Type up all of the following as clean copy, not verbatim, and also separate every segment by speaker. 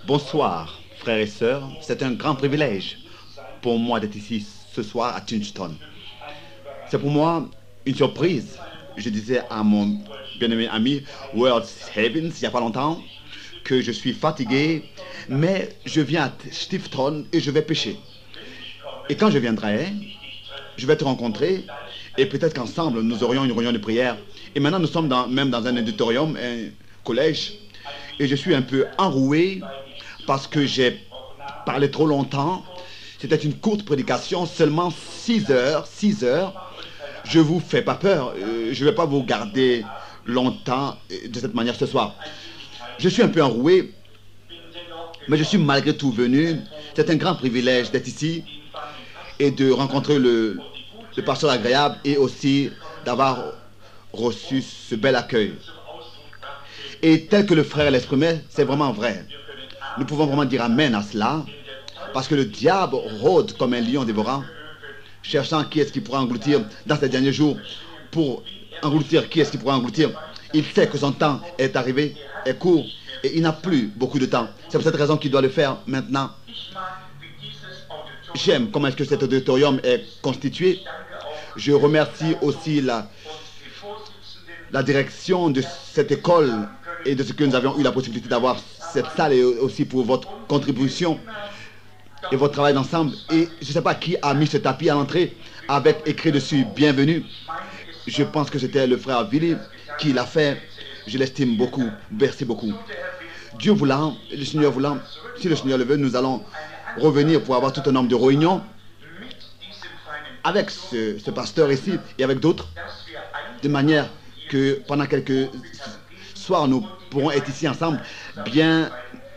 Speaker 1: Bonsoir, frères et sœurs. C'est un grand privilège pour moi d'être ici ce soir à Kingston. C'est pour moi une surprise. Je disais à mon bien-aimé ami World Havens il n'y a pas longtemps que je suis fatigué, mais je viens à Stifton et je vais pêcher. Et quand je viendrai, je vais te rencontrer et peut-être qu'ensemble nous aurions une réunion de prière. Et maintenant nous sommes même dans un auditorium, un collège, et je suis un peu enroué parce que j'ai parlé trop longtemps. C'était une courte prédication, seulement 6 heures. 6 heures. Je vous fais pas peur. Je ne vais pas vous garder longtemps de cette manière ce soir. Je suis un peu enroué, mais je suis malgré tout venu. C'est un grand privilège d'être ici et de rencontrer le pasteur agréable et aussi d'avoir reçu ce bel accueil. Et tel que le frère l'exprimait, c'est vraiment vrai. Nous pouvons vraiment dire amen à cela, parce que le diable rôde comme un lion dévorant, cherchant qui est-ce qui pourra engloutir dans ces derniers jours. Pour engloutir, qui est-ce qui pourra engloutir? Il sait que son temps est arrivé, est court, et il n'a plus beaucoup de temps. C'est pour cette raison qu'il doit le faire maintenant. J'aime comment est-ce que cet auditorium est constitué. Je remercie aussi la direction de cette école et de ce que nous avions eu la possibilité d'avoir cette salle, et aussi pour votre contribution et votre travail d'ensemble. Et je ne sais pas qui a mis ce tapis à l'entrée avec écrit dessus « Bienvenue ». Je pense que c'était le frère Billy qui l'a fait. Je l'estime beaucoup. Merci beaucoup. Dieu voulant, le Seigneur voulant, si le Seigneur le veut, nous allons revenir pour avoir tout un nombre de réunions avec ce pasteur ici et avec d'autres, de manière que pendant quelques soirs, nous pourrons être ici ensemble, bien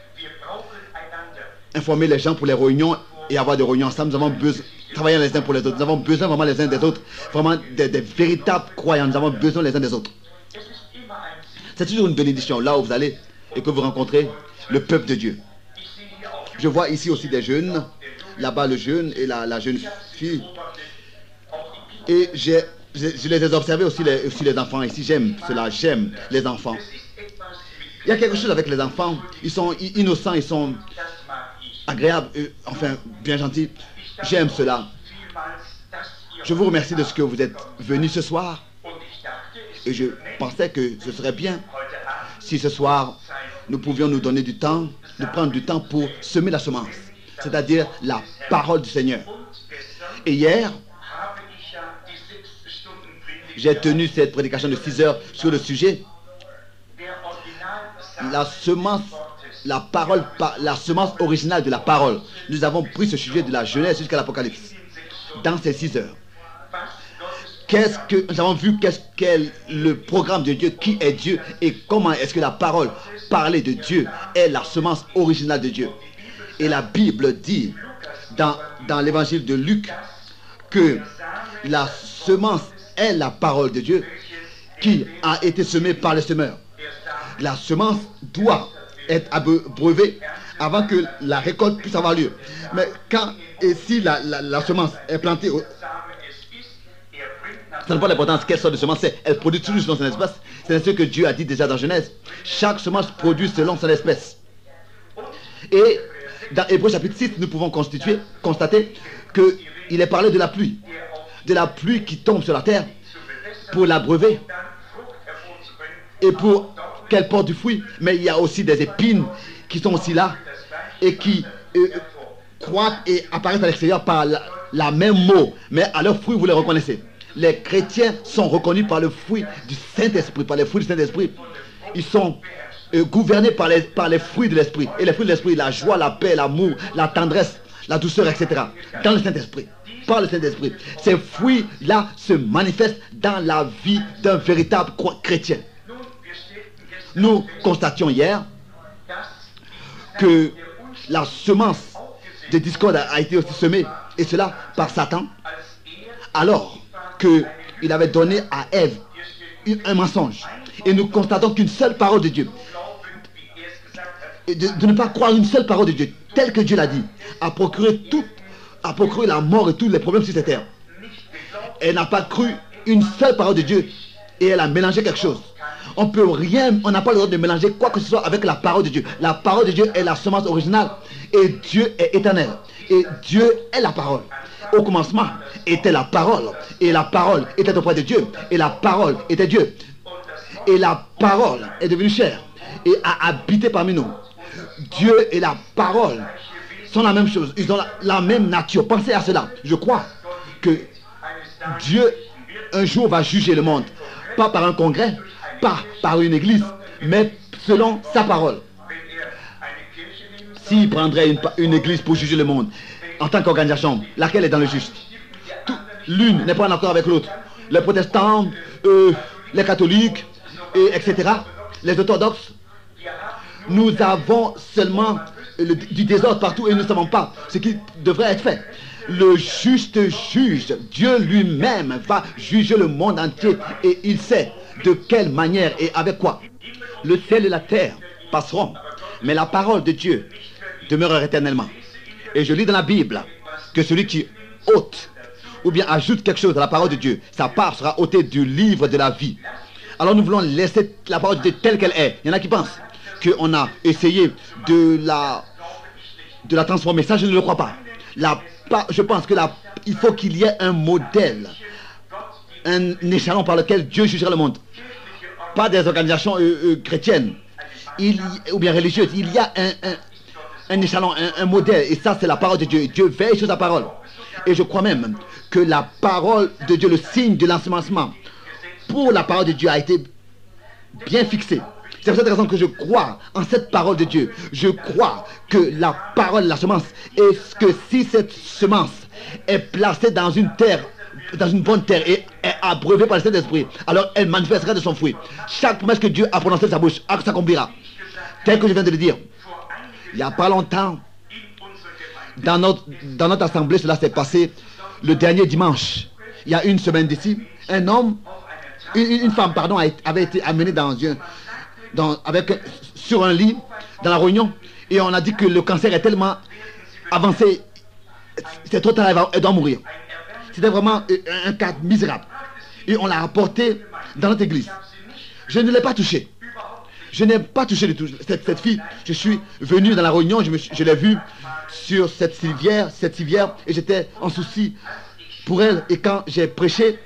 Speaker 1: informer les gens pour les réunions et avoir des réunions ensemble. Nous avons besoin de travailler les uns pour les autres. Nous avons besoin vraiment les uns des autres, vraiment des véritables croyants. Nous avons besoin les uns des autres. C'est toujours une bénédiction là où vous allez et que vous rencontrez le peuple de Dieu. Je vois ici aussi des jeunes, là-bas le jeune et la jeune fille. Et je les ai observés aussi les enfants ici. J'aime cela, j'aime les enfants. Il y a quelque chose avec les enfants. Ils sont innocents, ils sont agréables, enfin bien gentils. J'aime cela. Je vous remercie de ce que vous êtes venus ce soir. Et je pensais que ce serait bien si ce soir nous pouvions nous donner du temps, de prendre du temps pour semer la semence, c'est-à-dire la parole du Seigneur. Et hier, j'ai tenu cette prédication de 6 heures sur le sujet la semence, la parole, la semence originale de la parole. Nous avons pris ce sujet de la Genèse jusqu'à l'Apocalypse dans ces 6 heures. Nous avons vu qu'est-ce qu'est le programme de Dieu, qui est Dieu et comment est-ce que la parole parlée de Dieu est la semence originale de Dieu. Et la Bible dit dans l'évangile de Luc que la semence est la parole de Dieu qui a été semée par le semeur. La semence doit être abreuvée avant que la récolte puisse avoir lieu. Mais quand et si la semence est plantée, ça n'a pas d'importance quelle sorte de semence c'est. Elle produit toujours selon son espèce. C'est ce que Dieu a dit déjà dans Genèse. Chaque semence produit selon son espèce. Et dans Hébreux chapitre 6, nous pouvons constater qu'il est parlé de la pluie. De la pluie qui tombe sur la terre pour l'abreuver et pour qu'elle porte du fruit. Mais il y a aussi des épines qui sont aussi là et qui croîtent et apparaissent à l'extérieur par la même mot. Mais à leurs fruits, vous les reconnaissez. Les chrétiens sont reconnus par le fruit du Saint-Esprit, par les fruits du Saint-Esprit. Ils sont gouvernés par les fruits de l'Esprit. Et les fruits de l'Esprit, la joie, la paix, l'amour, la tendresse, la douceur, etc. Dans le Saint-Esprit, par le Saint-Esprit. Ces fruits-là se manifestent dans la vie d'un véritable chrétien. Nous constations hier que la semence de discorde a été aussi semée, et cela par Satan, alors qu'il avait donné à Ève un mensonge. Et nous constatons qu'une seule parole de Dieu, et de ne pas croire une seule parole de Dieu, telle que Dieu l'a dit, a procuré la mort et tous les problèmes sur cette terre. Elle n'a pas cru une seule parole de Dieu et elle a mélangé quelque chose. On peut rien, on n'a pas le droit de mélanger quoi que ce soit avec la parole de Dieu. La parole de Dieu est la semence originale et Dieu est éternel. Et Dieu est la parole. Au commencement était la parole et la parole était auprès de Dieu et la parole était Dieu. Et la parole est devenue chair et a habité parmi nous. Dieu et la parole sont la même chose. Ils ont la même nature. Pensez à cela. Je crois que Dieu un jour va juger le monde. Pas par un congrès, pas par une église, mais selon sa parole. S'il prendrait une église pour juger le monde, en tant qu'organisation, laquelle est dans le juste? L'une n'est pas en accord avec l'autre. Les protestants, les catholiques, etc., les orthodoxes, nous avons seulement du désordre partout et nous ne savons pas ce qui devrait être fait. Le juste juge, Dieu lui-même va juger le monde entier et il sait de quelle manière et avec quoi. Le ciel et la terre passeront, mais la parole de Dieu demeurera éternellement. Et je lis dans la Bible que celui qui ôte ou bien ajoute quelque chose à la parole de Dieu, sa part sera ôtée du livre de la vie. Alors nous voulons laisser la parole de Dieu telle qu'elle est. Il y en a qui pensent qu'on a essayé de la transformer. Ça, je ne le crois pas. Je pense que il faut qu'il y ait un modèle, un échelon par lequel Dieu jugera le monde. Pas des organisations chrétiennes ou bien religieuses. Il y a un échelon, un modèle. Et ça, c'est la parole de Dieu. Dieu veille sur sa parole. Et je crois même que la parole de Dieu, le signe de l'ensemencement pour la parole de Dieu a été bien fixé. C'est pour cette raison que je crois en cette parole de Dieu. Je crois que la parole, la semence, est que si cette semence est placée dans une terre, dans une bonne terre et est abreuvée par le Saint-Esprit, alors elle manifestera de son fruit. Chaque promesse que Dieu a prononcée de sa bouche s'accomplira. Tel que je viens de le dire. Il n'y a pas longtemps, dans notre assemblée, cela s'est passé le dernier dimanche. Il y a une semaine d'ici, une femme, avait été amenée sur un lit dans la réunion et on a dit que le cancer est tellement avancé, c'est trop tard, elle doit mourir. C'était vraiment un cas misérable. Et on l'a apporté dans notre église. Je ne l'ai pas touché. Je n'ai pas touché du tout cette fille. Je suis venu dans la réunion, je l'ai vue sur cette civière et j'étais en souci pour elle. Et quand j'ai prêché,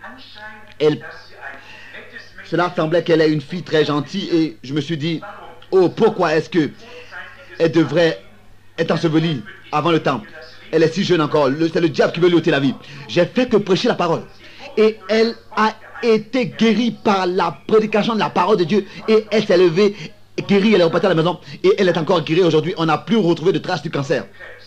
Speaker 1: cela semblait qu'elle est une fille très gentille et je me suis dit, oh, pourquoi est-ce que elle devrait être ensevelie avant le temps? Elle est si jeune encore, c'est le diable qui veut lui ôter la vie. J'ai fait que prêcher la parole et elle a été guérie par la prédication de la parole de Dieu et elle s'est levée, guérie, elle est repartie à la maison et elle est encore guérie aujourd'hui. On n'a plus retrouvé de traces du cancer.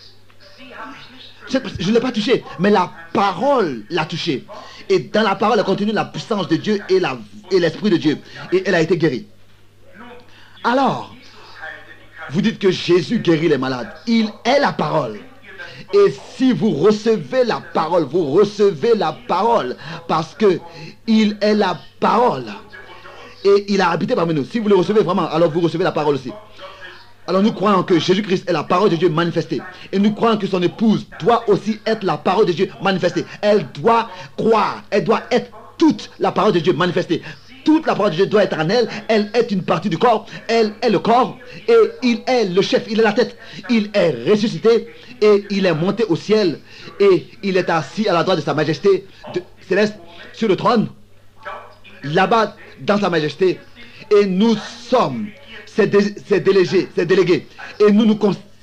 Speaker 1: Je ne l'ai pas touché, mais la parole l'a touché. Et dans la parole, elle continue la puissance de Dieu et l'esprit de Dieu. Et elle a été guérie. Alors, vous dites que Jésus guérit les malades. Il est la parole. Et si vous recevez la parole, vous recevez la parole parce que il est la parole. Et il a habité parmi nous. Si vous le recevez vraiment, alors vous recevez la parole aussi. Alors nous croyons que Jésus-Christ est la parole de Dieu manifestée. Et nous croyons que son épouse doit aussi être la parole de Dieu manifestée. Elle doit croire, elle doit être toute la parole de Dieu manifestée. Toute la parole de Dieu doit être en elle. Elle est une partie du corps. Elle est le corps. Et il est le chef. Il est la tête. Il est ressuscité. Et il est monté au ciel. Et il est assis à la droite de sa majesté céleste sur le trône. Là-bas, dans sa majesté. Et nous sommes ses délégués. Et nous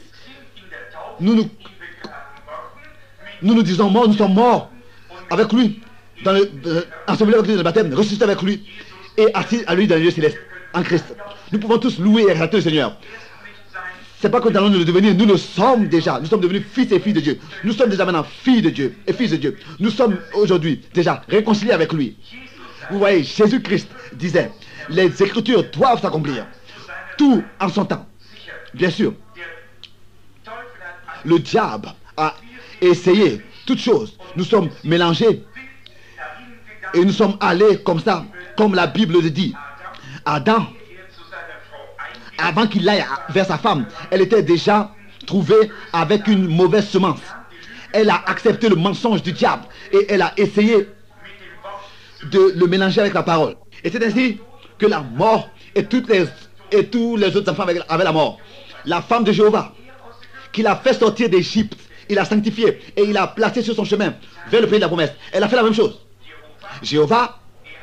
Speaker 1: disons morts, nous sommes morts avec lui. Enseveli avec lui dans le baptême, ressuscité avec lui et assis à lui dans les lieux célestes en Christ. Nous pouvons tous louer et exalter le Seigneur. C'est pas que nous allons le devenir, nous le sommes déjà. Nous sommes devenus fils et filles de Dieu. Nous sommes déjà maintenant filles de Dieu et fils de Dieu. Nous sommes aujourd'hui déjà réconciliés avec lui. Vous voyez, Jésus-Christ disait, les Écritures doivent s'accomplir. Tout en son temps. Bien sûr. Le diable a essayé toutes choses. Nous sommes mélangés. Et nous sommes allés comme ça, comme la Bible le dit. Adam, avant qu'il aille vers sa femme, elle était déjà trouvée avec une mauvaise semence. Elle a accepté le mensonge du diable et elle a essayé de le mélanger avec la parole. Et c'est ainsi que la mort et tous les autres enfants avaient la mort. La femme de Jéhovah, qu'il a fait sortir d'Égypte, il l'a sanctifié et il l'a placé sur son chemin vers le pays de la promesse. Elle a fait la même chose. Jéhovah,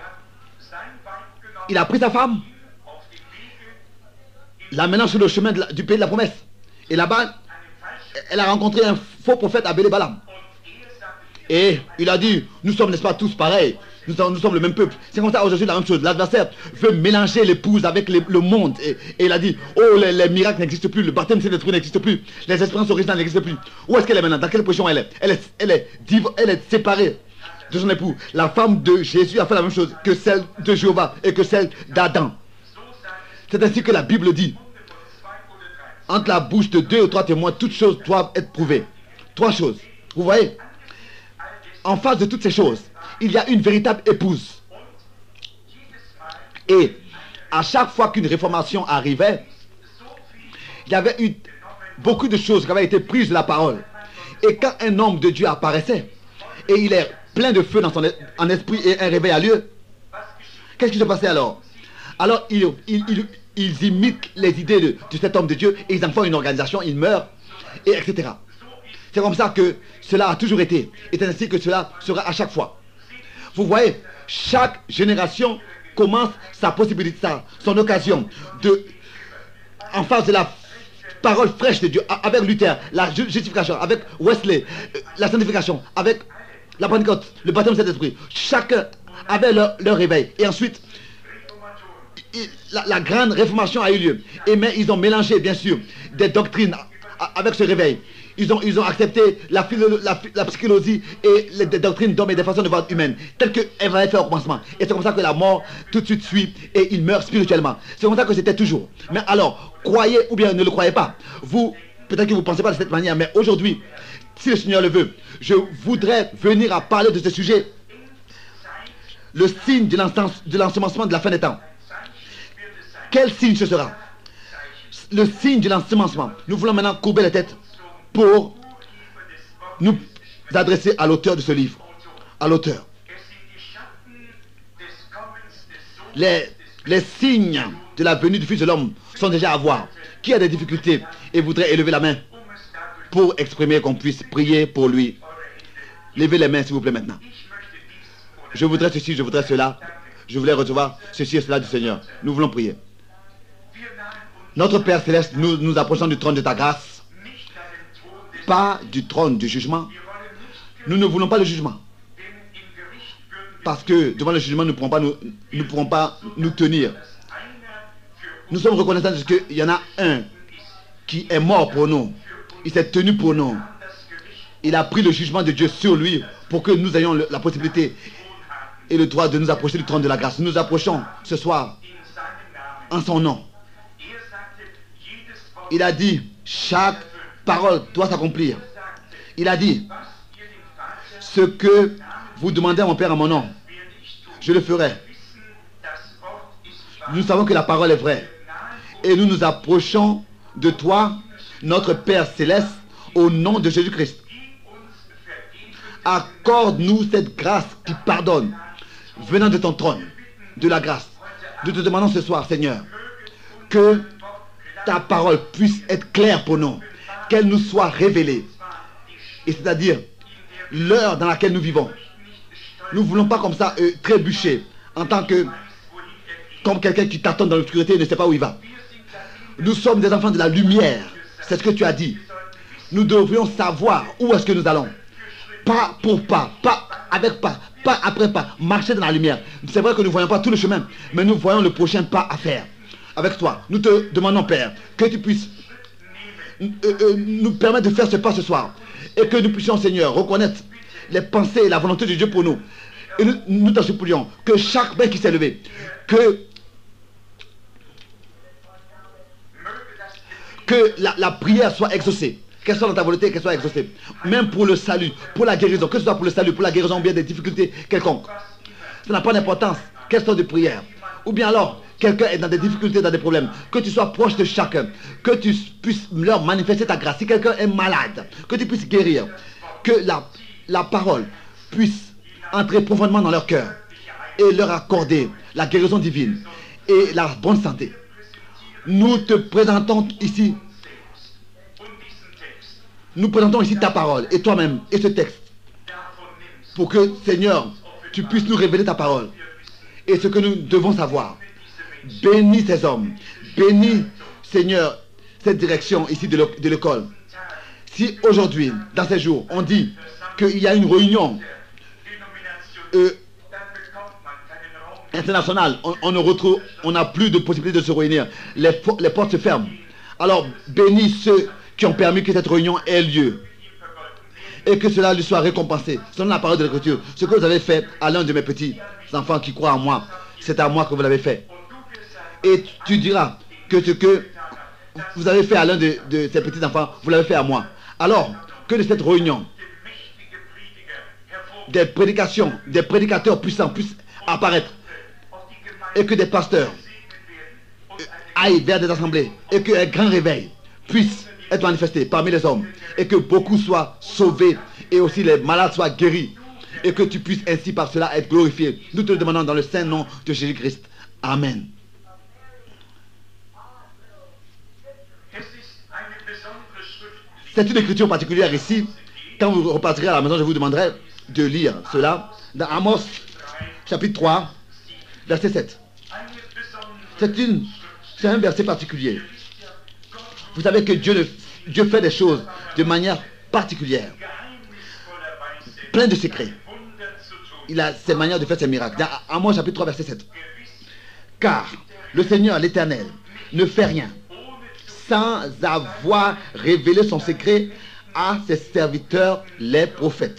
Speaker 1: il a pris sa femme, l'a menant sur le chemin du pays de la promesse. Et là-bas, elle a rencontré un faux prophète, Abel et Balaam. Et il a dit, nous sommes, n'est-ce pas, tous pareils. Nous sommes le même peuple. C'est comme ça aujourd'hui la même chose. L'adversaire veut mélanger l'épouse avec le monde. Et il a dit, oh, les miracles n'existent plus. Le baptême de l'esprit n'existe plus. Les expériences originales n'existent plus. Où est-ce qu'elle est maintenant? Dans quelle position elle est? Elle est séparée de son époux. La femme de Jésus a fait la même chose que celle de Jéhovah et que celle d'Adam. C'est ainsi que la Bible dit. Entre la bouche de 2 ou 3 témoins, toutes choses doivent être prouvées. 3 choses. Vous voyez? En face de toutes ces choses, il y a une véritable épouse. Et à chaque fois qu'une réformation arrivait, il y avait eu beaucoup de choses qui avaient été prises de la parole. Et quand un homme de Dieu apparaissait, et il est plein de feu dans en esprit et un réveil a lieu, qu'est-ce qui se passait alors? Alors ils imitent les idées de cet homme de Dieu et ils en font une organisation, ils meurent, et etc. C'est comme ça que cela a toujours été. Et c'est ainsi que cela sera à chaque fois. Vous voyez, chaque génération commence sa possibilité, son occasion en face de la parole fraîche de Dieu, avec Luther, la justification, avec Wesley, la sanctification, avec la Pentecôte, le baptême de Saint-Esprit. Chacun avait leur réveil. Et ensuite, la grande réformation a eu lieu. Mais ils ont mélangé, bien sûr, des doctrines avec ce réveil. Ils ont accepté la psychologie et des doctrines d'hommes et des façons de voir humaines, telles qu'elles avaient fait au commencement. Et c'est comme ça que la mort tout de suite suit et il meurt spirituellement. C'est comme ça que c'était toujours. Mais alors, croyez ou bien ne le croyez pas. Vous, peut-être que vous ne pensez pas de cette manière, mais aujourd'hui, si le Seigneur le veut, je voudrais venir à parler de ce sujet. Le signe de l'ensemencement de la fin des temps. Quel signe ce sera? Le signe de l'ensemencement. Nous voulons maintenant courber la tête pour nous adresser à l'auteur de ce livre. À l'auteur. Les signes de la venue du Fils de l'homme sont déjà à voir. Qui a des difficultés et voudrait élever la main pour exprimer qu'on puisse prier pour lui? Levez les mains s'il vous plaît maintenant. Je voudrais ceci, je voudrais cela. Je voulais recevoir ceci et cela du Seigneur. Nous voulons prier. Notre Père Céleste, nous nous approchons du trône de ta grâce. Pas du trône du jugement. Nous ne voulons pas le jugement. Parce que devant le jugement, nous ne pourrons pas nous tenir. Nous sommes reconnaissants de ce qu'il y en a un qui est mort pour nous. Il s'est tenu pour nous. Il a pris le jugement de Dieu sur lui pour que nous ayons la possibilité et le droit de nous approcher du trône de la grâce. Nous nous approchons ce soir en son nom. Il a dit, chaque parole doit s'accomplir. Il a dit, ce que vous demandez à mon Père en mon nom, je le ferai. Nous savons que la parole est vraie. Et nous nous approchons de toi, notre Père Céleste, au nom de Jésus-Christ. Accorde-nous cette grâce qui pardonne, venant de ton trône, de la grâce. Nous te demandons ce soir, Seigneur, que ta parole puisse être claire pour nous, qu'elle nous soit révélée. Et c'est-à-dire l'heure dans laquelle nous vivons. Nous ne voulons pas comme ça trébucher en tant que comme quelqu'un qui t'attend dans l'obscurité et ne sait pas où il va. Nous sommes des enfants de la lumière. C'est ce que tu as dit. Nous devrions savoir où est-ce que nous allons. Pas pour pas, pas avec pas, pas après pas. Marcher dans la lumière. C'est vrai que nous ne voyons pas tout le chemin, mais nous voyons le prochain pas à faire. Avec toi, nous te demandons, Père, que tu puisses nous permettre de faire ce pas ce soir. Et que nous puissions, Seigneur, reconnaître les pensées et la volonté de Dieu pour nous. Et nous t'en supplions que chaque main qui s'est levée, que la prière soit exaucée. Qu'elle soit dans ta volonté, qu'elle soit exaucée. Même pour le salut, pour la guérison, que ce soit pour le salut, pour la guérison ou bien des difficultés quelconques. Ça n'a pas d'importance. Quelle sorte de prière. Ou bien alors, quelqu'un est dans des difficultés, dans des problèmes. Que tu sois proche de chacun. Que tu puisses leur manifester ta grâce. Si quelqu'un est malade, que tu puisses guérir. Que la parole puisse entrer profondément dans leur cœur et leur accorder la guérison divine et la bonne santé. Nous te présentons ici, ta parole et toi-même et ce texte pour que, Seigneur, tu puisses nous révéler ta parole et ce que nous devons savoir. Bénis ces hommes, bénis, Seigneur, cette direction ici de l'école. Si aujourd'hui, dans ces jours, on dit qu'il y a une réunion internationale, on n'a plus de possibilité de se réunir, les portes se ferment. Alors, bénis ceux qui ont permis que cette réunion ait lieu et que cela lui soit récompensé. Selon la parole de l'Écriture, ce que vous avez fait à l'un de mes petits enfants qui croient en moi, c'est à moi que vous l'avez fait. Et tu diras que ce que vous avez fait à l'un de ces petits enfants, vous l'avez fait à moi. Alors, que de cette réunion, des prédications, des prédicateurs puissants puissent apparaître et que des pasteurs aillent vers des assemblées et qu'un grand réveil puisse être manifesté parmi les hommes et que beaucoup soient sauvés et aussi les malades soient guéris et que tu puisses ainsi par cela être glorifié. Nous te le demandons dans le saint nom de Jésus-Christ. Amen. C'est une écriture particulière ici. Quand vous repartirez à la maison, je vous demanderai de lire cela dans Amos chapitre 3 verset 7. C'est un verset particulier. Vous savez que Dieu fait des choses de manière particulière, plein de secrets. Il a ses manières de faire ses miracles. Dans Amos chapitre 3 verset 7. Car le Seigneur l'Éternel ne fait rien sans avoir révélé son secret à ses serviteurs les prophètes.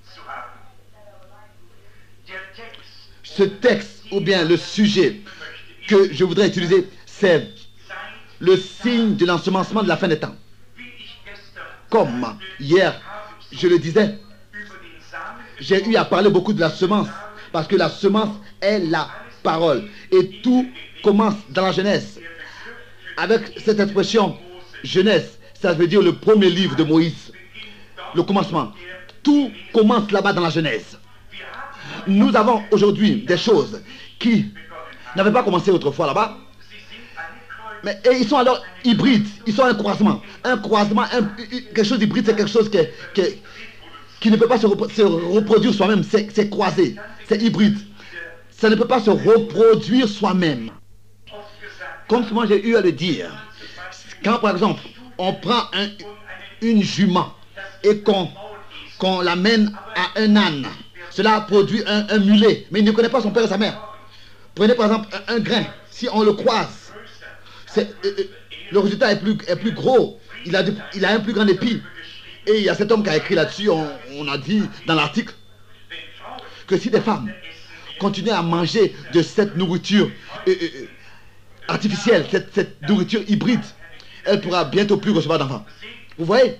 Speaker 1: Ce texte ou bien le sujet que je voudrais utiliser, c'est le signe de l'ensemencement de la fin des temps. Comme hier, je le disais, j'ai eu à parler beaucoup de la semence, parce que la semence est la parole. Et tout commence dans la Genèse. Avec cette expression Genèse, ça veut dire le premier livre de Moïse. Le commencement. Tout commence là-bas dans la Genèse. Nous avons aujourd'hui des choses qui n'avaient pas commencé autrefois là-bas. Mais et ils sont alors hybrides. Ils sont un croisement. Un croisement, quelque chose d'hybride, c'est quelque chose qui ne peut pas se reproduire soi-même. C'est croisé. C'est hybride. Ça ne peut pas se reproduire soi-même. Comme moi j'ai eu à le dire, quand par exemple on prend une jument et qu'on l'amène à un âne, cela produit un mulet, mais il ne connaît pas son père et sa mère. Prenez par exemple un grain, si on le croise, le résultat est plus gros, il a un plus grand épi. Et il y a cet homme qui a écrit là-dessus, on a dit dans l'article, que si des femmes continuaient à manger de cette nourriture artificielle, cette nourriture hybride, elle pourra bientôt plus recevoir d'enfants. Vous voyez?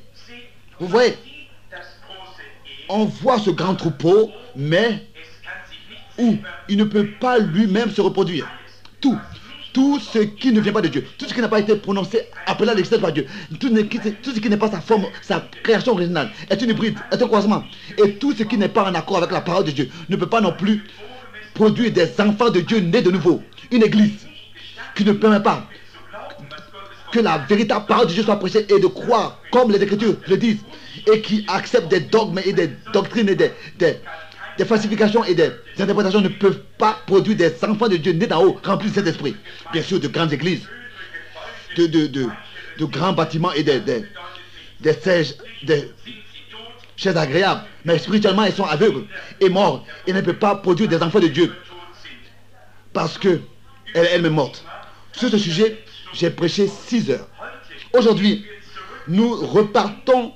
Speaker 1: On voit ce grand troupeau, mais où il ne peut pas lui-même se reproduire. Tout ce qui ne vient pas de Dieu, tout ce qui n'a pas été prononcé, appelé à l'existence par Dieu, tout ce qui n'est pas sa forme, sa création originale, est une hybride, est un croisement. Et tout ce qui n'est pas en accord avec la parole de Dieu ne peut pas non plus produire des enfants de Dieu nés de nouveau. Une église qui ne permet pas que la véritable parole de Dieu soit prêchée et de croire comme les Écritures le disent, et qui accepte des dogmes et des doctrines et des falsifications et des interprétations, ne peuvent pas produire des enfants de Dieu nés d'en haut, remplis de cet esprit. Bien sûr, de grandes églises, de grands bâtiments et des chaises agréables, mais spirituellement ils sont aveugles et morts et ne peuvent pas produire des enfants de Dieu parce que elle est morte. Sur ce sujet, j'ai prêché 6 heures. Aujourd'hui, nous repartons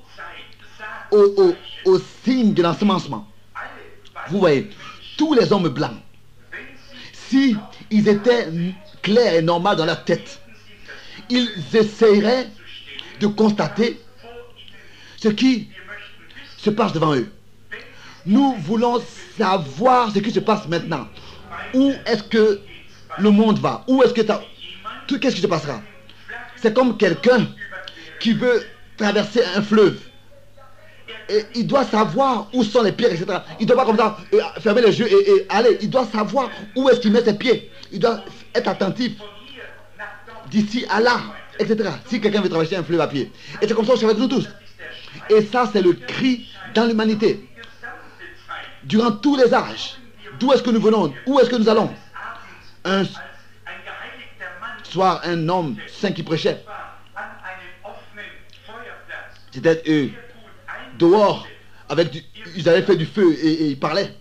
Speaker 1: au signe de l'ensemencement. Vous voyez, tous les hommes blancs, si ils étaient clairs et normaux dans leur tête, ils essaieraient de constater ce qui se passe devant eux. Nous voulons savoir ce qui se passe maintenant. Où est-ce que le monde va? Où est-ce que qu'est-ce qui se passera? C'est comme quelqu'un qui veut traverser un fleuve. Et il doit savoir où sont les pierres, etc. Il ne doit pas comme ça fermer les yeux et aller. Il doit savoir où est-ce qu'il met ses pieds. Il doit être attentif d'ici à là, etc. Si quelqu'un veut traverser un fleuve à pied. Et c'est comme ça aussi avec nous tous. Et ça, c'est le cri dans l'humanité. Durant tous les âges, d'où est-ce que nous venons? Où est-ce que nous allons? Un soir, un homme saint qui prêchait. C'était dehors, ils avaient fait du feu et ils parlaient.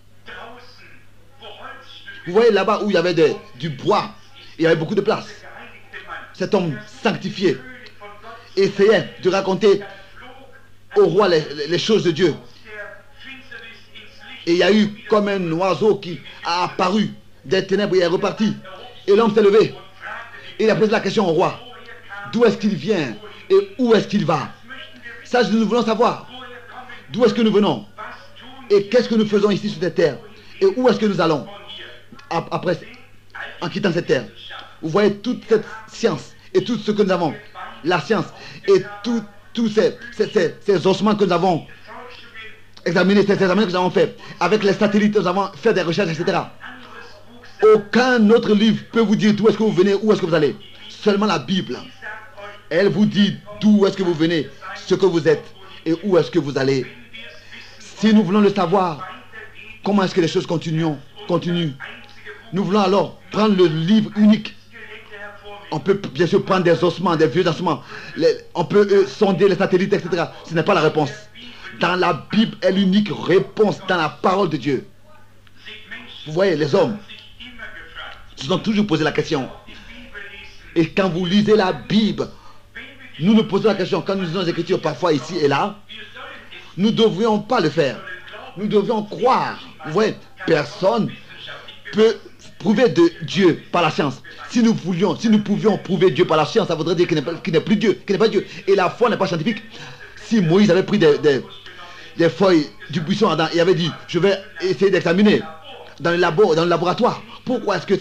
Speaker 1: Vous voyez là-bas où il y avait du bois, il y avait beaucoup de place. Cet homme sanctifié essayait de raconter au roi les choses de Dieu. Et il y a eu comme un oiseau qui a apparu des ténèbres et est reparti. Et l'homme s'est levé. Et il a posé la question au roi. D'où est-ce qu'il vient et où est-ce qu'il va? Ça, nous voulons savoir. D'où est-ce que nous venons? Et qu'est-ce que nous faisons ici sur cette terre? Et où est-ce que nous allons après, en quittant cette terre? Vous voyez toute cette science et tout ce que nous avons. La science et tous ces ossements que nous avons examinés, ces examens que nous avons faits. Avec les satellites, nous avons fait des recherches, etc. Aucun autre livre peut vous dire d'où est-ce que vous venez, où est-ce que vous allez. Seulement la Bible. Elle vous dit d'où est-ce que vous venez, ce que vous êtes et où est-ce que vous allez. Si nous voulons le savoir, comment est-ce que les choses continuent. Nous voulons alors prendre le livre unique. On peut bien sûr prendre des ossements, des vieux ossements. On peut sonder les satellites, etc. Ce n'est pas la réponse. Dans la Bible est l'unique réponse dans la parole de Dieu. Vous voyez, les hommes se sont toujours posé la question. Et quand vous lisez la Bible, nous nous posons la question, quand nous lisons les Écritures parfois ici et là, nous ne devrions pas le faire. Nous devrions croire. Vous voyez, personne peut prouver de Dieu par la science. Si nous pouvions prouver Dieu par la science, ça voudrait dire qu'il n'est plus Dieu, qu'il n'est pas Dieu. Et la foi n'est pas scientifique. Si Moïse avait pris des feuilles du buisson Adam et avait dit, je vais essayer d'examiner dans le laboratoire, pourquoi est-ce que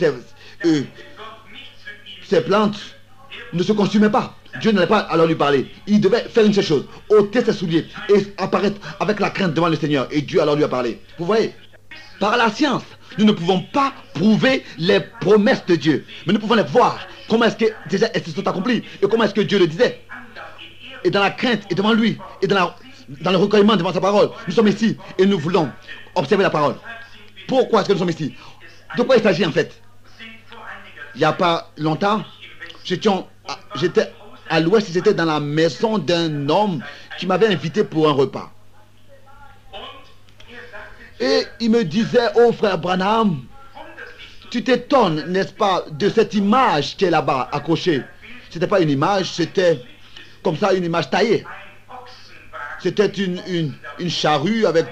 Speaker 1: ces plantes ne se consumaient pas? Dieu n'allait pas alors lui parler. Il devait faire une seule chose, ôter ses souliers et apparaître avec la crainte devant le Seigneur. Et Dieu alors lui a parlé. Vous voyez, par la science, nous ne pouvons pas prouver les promesses de Dieu. Mais nous pouvons les voir. Comment est-ce que déjà elles se sont accomplies et comment est-ce que Dieu le disait. Et dans la crainte et devant lui et dans le recueillement devant sa parole, nous sommes ici et nous voulons observer la parole. Pourquoi est-ce que nous sommes ici? De quoi il s'agit en fait? Il n'y a pas longtemps, j'étais à l'ouest, j'étais dans la maison d'un homme qui m'avait invité pour un repas. Et il me disait, oh frère Branham, tu t'étonnes, n'est-ce pas, de cette image qui est là-bas, accrochée. Ce n'était pas une image, c'était comme ça une image taillée. C'était une charrue avec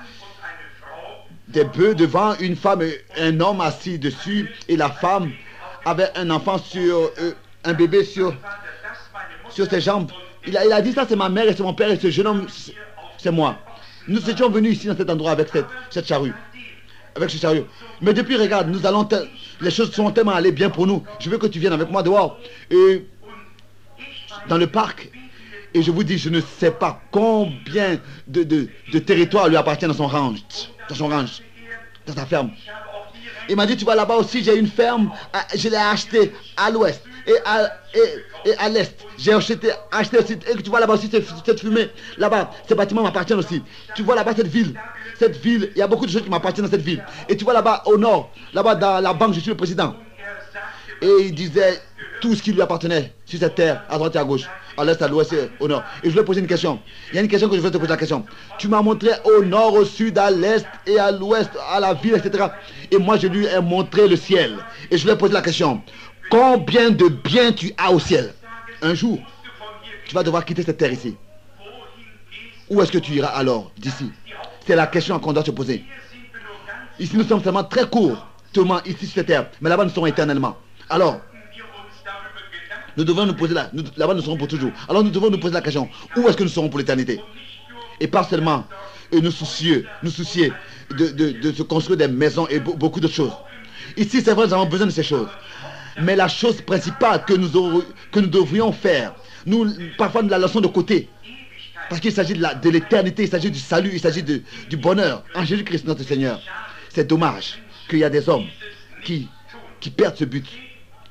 Speaker 1: des bœufs devant, une femme et un homme assis dessus. Et la femme avait un enfant un bébé sur ses jambes. Il a dit ça, c'est ma mère et c'est mon père et ce jeune homme, c'est moi. Nous étions venus ici dans cet endroit avec cette charrue. Avec ce chariot. Mais depuis, regarde, les choses sont tellement allées bien pour nous. Je veux que tu viennes avec moi dehors. Et dans le parc. Et je vous dis, je ne sais pas combien de territoires lui appartiennent dans son ranch. Dans sa ferme. Il m'a dit, tu vois, là-bas aussi, j'ai une ferme. Je l'ai achetée à l'ouest. Et à l'est. J'ai acheté aussi. Et tu vois là-bas aussi, cette fumée. Là-bas, ces bâtiments m'appartiennent aussi. Tu vois là-bas cette ville. Il y a beaucoup de choses qui m'appartiennent dans cette ville. Et tu vois là-bas au nord, là-bas dans la banque, je suis le président. Et il disait tout ce qui lui appartenait sur cette terre, à droite et à gauche, à l'est, à l'ouest et au nord. Et je voulais poser une question. Il y a une question que je veux te poser la question. Tu m'as montré au nord, au sud, à l'est et à l'ouest, à la ville, etc. Et moi, je lui ai montré le ciel. Et je lui ai posé la question. Combien de biens tu as au ciel? Un jour, tu vas devoir quitter cette terre ici. Où est-ce que tu iras alors d'ici? C'est la question qu'on doit se poser. Ici, nous sommes seulement très courts, ici sur cette terre. Mais là-bas, nous serons éternellement. Alors, nous devons nous poser là-bas, nous serons pour toujours. Alors, nous devons nous poser la question. Où est-ce que nous serons pour l'éternité? Et pas seulement nous soucier de se construire des maisons et beaucoup d'autres choses. Ici, c'est vrai, nous avons besoin de ces choses. Mais la chose principale que nous devrions faire, parfois nous la laissons de côté. Parce qu'il s'agit de l'éternité, il s'agit du salut, il s'agit du bonheur en Jésus-Christ notre Seigneur. C'est dommage qu'il y a des hommes qui perdent ce but.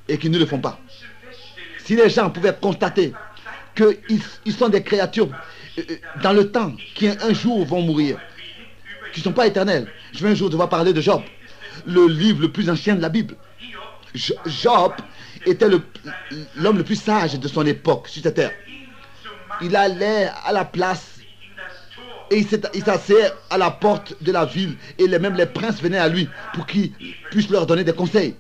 Speaker 1: et qui ne le font pas. Si les gens pouvaient constater qu'ils sont des créatures dans le temps qui un jour vont mourir, qui ne sont pas éternels. Je vais un jour devoir parler de Job, le livre le plus ancien de la Bible. Job était l'homme le plus sage de son époque sur cette terre. Il allait à la place et il s'asseyait à la porte de la ville et même les princes venaient à lui pour qu'il puisse leur donner des conseils.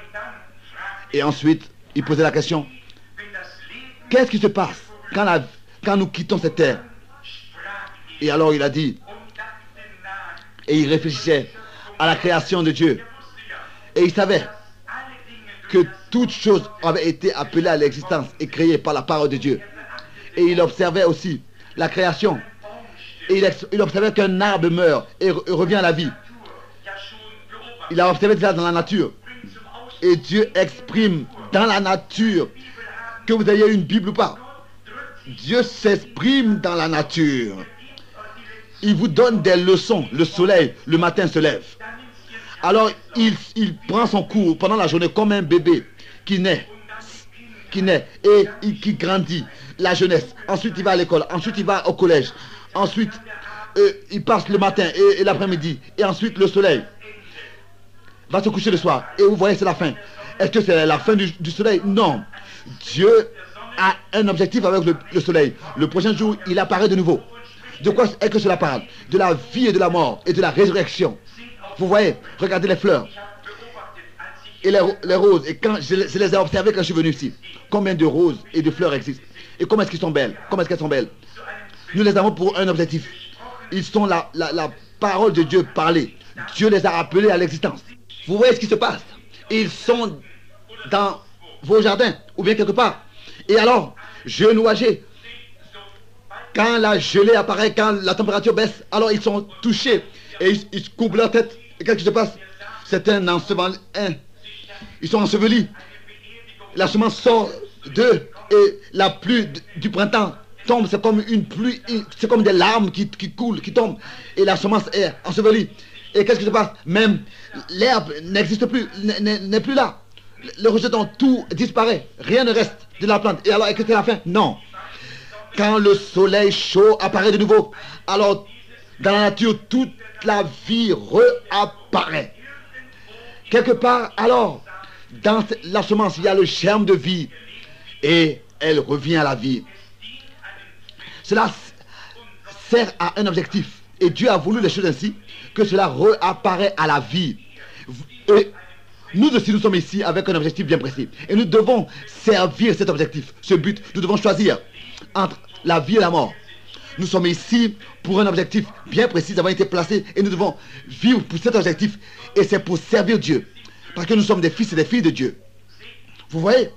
Speaker 1: Et ensuite, il posait la question: qu'est-ce qui se passe quand nous quittons cette terre? Et alors il a dit, et il réfléchissait à la création de Dieu. Et il savait que toutes choses avaient été appelées à l'existence et créées par la parole de Dieu. Et il observait aussi la création. Et il observait qu'un arbre meurt et revient à la vie. Il a observé ça dans la nature. Et Dieu exprime dans la nature, que vous ayez une Bible ou pas. Dieu s'exprime dans la nature. Il vous donne des leçons. Le soleil, le matin, se lève. Alors, il prend son cours pendant la journée comme un bébé qui naît et qui grandit, la jeunesse. Ensuite, il va à l'école. Ensuite, il va au collège. Ensuite, il passe le matin et l'après-midi. Et ensuite, le soleil va se coucher le soir. Et vous voyez, c'est la fin. Est-ce que c'est la fin du soleil? Non. Dieu a un objectif avec le soleil. Le prochain jour, il apparaît de nouveau. De quoi est-ce que cela parle? De la vie et de la mort et de la résurrection. Vous voyez, regardez les fleurs et les roses. Et quand je les ai observées quand je suis venu ici, combien de roses et de fleurs existent? Et comment est-ce qu'elles sont belles? Comment est-ce qu'elles sont belles? Nous les avons pour un objectif. Ils sont la parole de Dieu parlée. Dieu les a appelés à l'existence. Vous voyez ce qui se passe? Ils sont dans vos jardins ou bien quelque part. Et alors, jeunes ou âgés, quand la gelée apparaît, quand la température baisse, alors ils sont touchés et ils se couvrent leur tête. Et qu'est-ce qui se passe? C'est un ensevelissement. Ils sont ensevelis. La semence sort d'eux et la pluie du printemps tombe. C'est comme une pluie, c'est comme des larmes qui coulent, qui tombent. Et la semence est ensevelie. Et qu'est-ce qui se passe? Même l'herbe n'existe plus, n'est plus là. Le rejeton, tout disparaît. Rien ne reste de la plante. Et alors, est-ce que c'est la fin? Non. Quand le soleil chaud apparaît de nouveau, alors dans la nature, toute la vie réapparaît. Quelque part, alors, dans la semence, il y a le germe de vie et elle revient à la vie. Cela sert à un objectif. Et Dieu a voulu les choses ainsi que cela réapparaît à la vie. Et nous aussi, nous sommes ici avec un objectif bien précis. Et nous devons servir cet objectif, ce but. Nous devons choisir entre la vie et la mort. Nous sommes ici pour un objectif bien précis, nous avons été placés et nous devons vivre pour cet objectif. Et c'est pour servir Dieu. Parce que nous sommes des fils et des filles de Dieu. Vous voyez?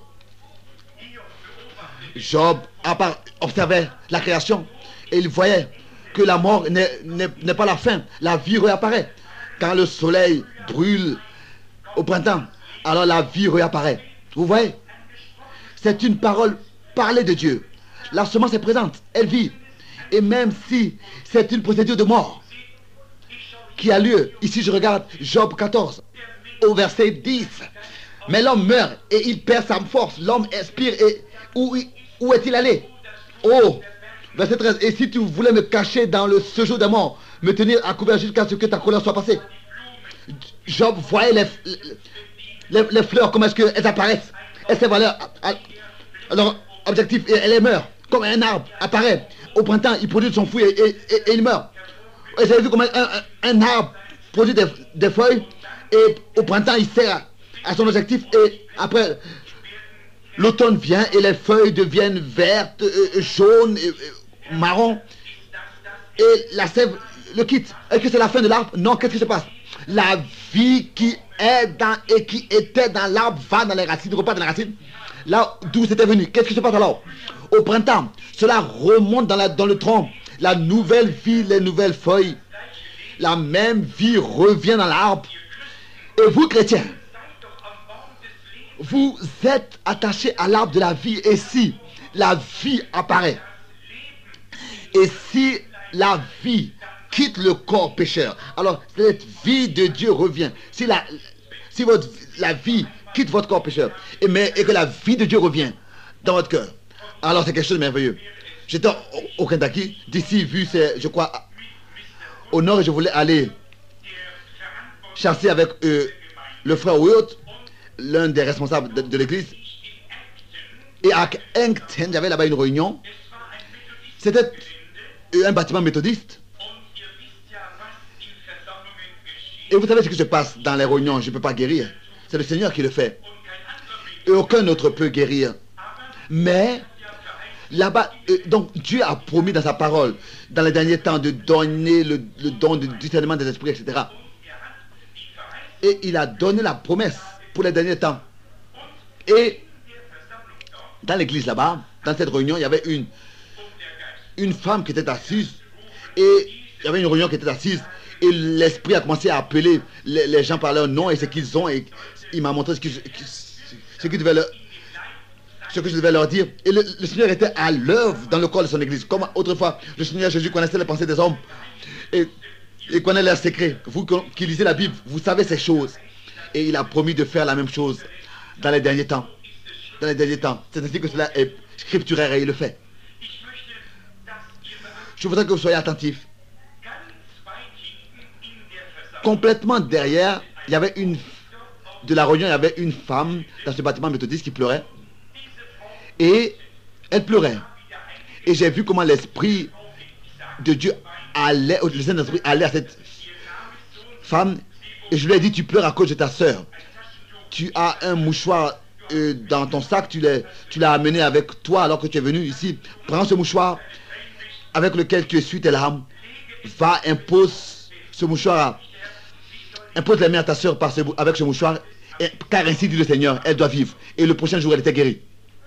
Speaker 1: Job observait la création et il voyait que la mort n'est pas la fin. La vie réapparaît. Quand le soleil brûle au printemps, alors la vie réapparaît. Vous voyez? C'est une parole parlée de Dieu. La semence est présente, elle vit. Et même si c'est une procédure de mort qui a lieu, ici je regarde Job 14, au verset 10. Mais l'homme meurt et il perd sa force. L'homme expire et où est-il allé? Oh, verset 13. Et si tu voulais me cacher dans le séjour des morts, me tenir à couvert jusqu'à ce que ta colère soit passée. Job voyait les fleurs, comment est-ce qu'elles apparaissent. Et ces valeurs, alors objectif, et elle meurt. Comme un arbre apparaît. Au printemps, il produit son fruit et il meurt. Et vous avez vu comment un arbre produit des feuilles et au printemps, il sert à son objectif et après, l'automne vient et les feuilles deviennent vertes, jaunes, marron et la sève le quitte. Est-ce que c'est la fin de l'arbre? Non, qu'est-ce qui se passe? La vie qui est dans et qui était dans l'arbre va dans les racines, repart dans les racines. Là d'où c'était venu. Qu'est-ce qui se passe alors? Au printemps, cela remonte dans le tronc. La nouvelle vie, les nouvelles feuilles. La même vie revient dans l'arbre. Et vous, chrétiens, vous êtes attachés à l'arbre de la vie. Et si la vie apparaît, et si la vie quitte le corps pécheur, alors cette vie de Dieu revient. Si la vie quitte votre corps pécheur et que la vie de Dieu revient dans votre cœur. Alors c'est quelque chose de merveilleux. J'étais au Kentucky, d'ici vu c'est, je crois, au nord, et je voulais aller chasser avec le frère Wirt, l'un des responsables de l'église. Et à Yankton, il y avait là-bas une réunion. C'était un bâtiment méthodiste. Et vous savez ce qui se passe dans les réunions, je ne peux pas guérir. C'est le Seigneur qui le fait. Et aucun autre peut guérir. Mais là-bas, donc Dieu a promis dans sa parole, dans les derniers temps, de donner le don du discernement des esprits, etc. Et il a donné la promesse pour les derniers temps. Et dans l'église là-bas, dans cette réunion, il y avait une femme qui était assise. Et il y avait une réunion qui était assise. Et l'esprit a commencé à appeler les gens par leur nom et ce qu'ils ont. Et il m'a montré ce que je devais leur dire. Et le Seigneur était à l'œuvre dans le corps de son église. Comme autrefois, le Seigneur Jésus connaissait les pensées des hommes. Et connaît leurs secrets. Vous qui lisez la Bible, vous savez ces choses. Et il a promis de faire la même chose dans les derniers temps. Dans les derniers temps. C'est ainsi que cela est scripturaire et il le fait. Je voudrais que vous soyez attentifs. Complètement derrière, il y avait de la réunion, il y avait une femme dans ce bâtiment méthodiste qui pleurait. Et elle pleurait. Et j'ai vu comment l'esprit de Dieu allait, le Saint-Esprit allait à cette femme. Et je lui ai dit, tu pleures à cause de ta soeur. Tu as un mouchoir dans ton sac, tu l'as amené avec toi alors que tu es venu ici. Prends ce mouchoir avec lequel tu essuies tes larmes. Va, impose ce mouchoir, impose les mains à ta soeur avec ce mouchoir, car ainsi dit le Seigneur, elle doit vivre. Et le prochain jour, elle était guérie.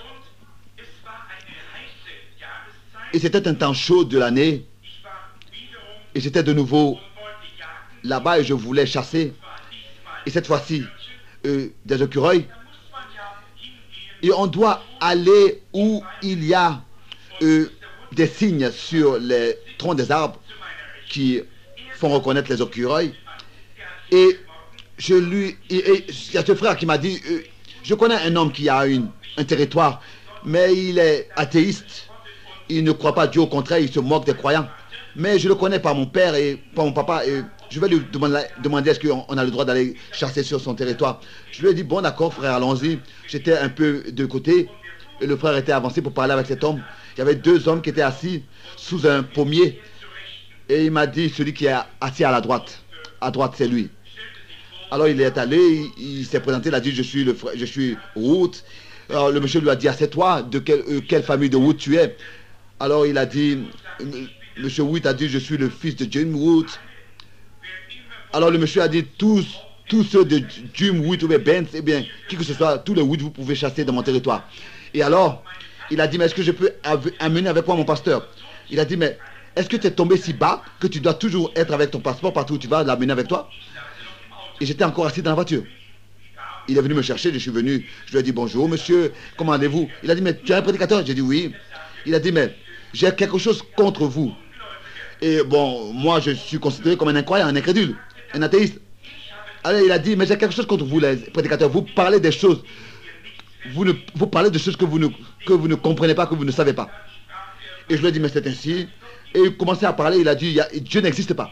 Speaker 1: Et c'était un temps chaud de l'année. Et j'étais de nouveau là-bas et je voulais chasser. Et cette fois-ci, des écureuils. Et on doit aller où il y a des signes sur les troncs des arbres qui font reconnaître les écureuils. Et il y a ce frère qui m'a dit, je connais un homme qui a un territoire, mais il est athéiste. Il ne croit pas à Dieu, au contraire, il se moque des croyants. Mais je le connais par mon père et par mon papa. Et je vais lui demander est-ce qu'on a le droit d'aller chasser sur son territoire. Je lui ai dit, bon d'accord frère, allons-y. J'étais un peu de côté. Et le frère était avancé pour parler avec cet homme. Il y avait deux hommes qui étaient assis sous un pommier. Et il m'a dit, celui qui est assis à la droite. À droite, c'est lui. Alors il est allé, il s'est présenté, il a dit, je suis Ruth. Alors le monsieur lui a dit, c'est toi, de quelle famille de Ruth tu es? Alors il a dit, monsieur Wood a dit, je suis le fils de Jim Wood. Alors le monsieur a dit, tous ceux de Jim Wood ou Benz, eh bien, qui que ce soit, tous les Wood, vous pouvez chasser dans mon territoire. Et alors, il a dit, mais est-ce que je peux amener avec moi mon pasteur? Il a dit, mais est-ce que tu es tombé si bas que tu dois toujours être avec ton passeport partout où tu vas, l'amener avec toi? Et j'étais encore assis dans la voiture. Il est venu me chercher, je suis venu, je lui ai dit, bonjour monsieur, comment allez-vous? Il a dit, mais tu es un prédicateur? J'ai dit, oui. Il a dit, mais j'ai quelque chose contre vous. Et bon, moi je suis considéré comme un incroyant, un incrédule, un athéiste. Alors il a dit, mais j'ai quelque chose contre vous les prédicateurs. Vous parlez des choses, vous parlez de choses que vous ne comprenez pas, que vous ne savez pas. Et je lui ai dit, mais c'est ainsi. Et il commençait à parler, il a dit, Dieu n'existe pas.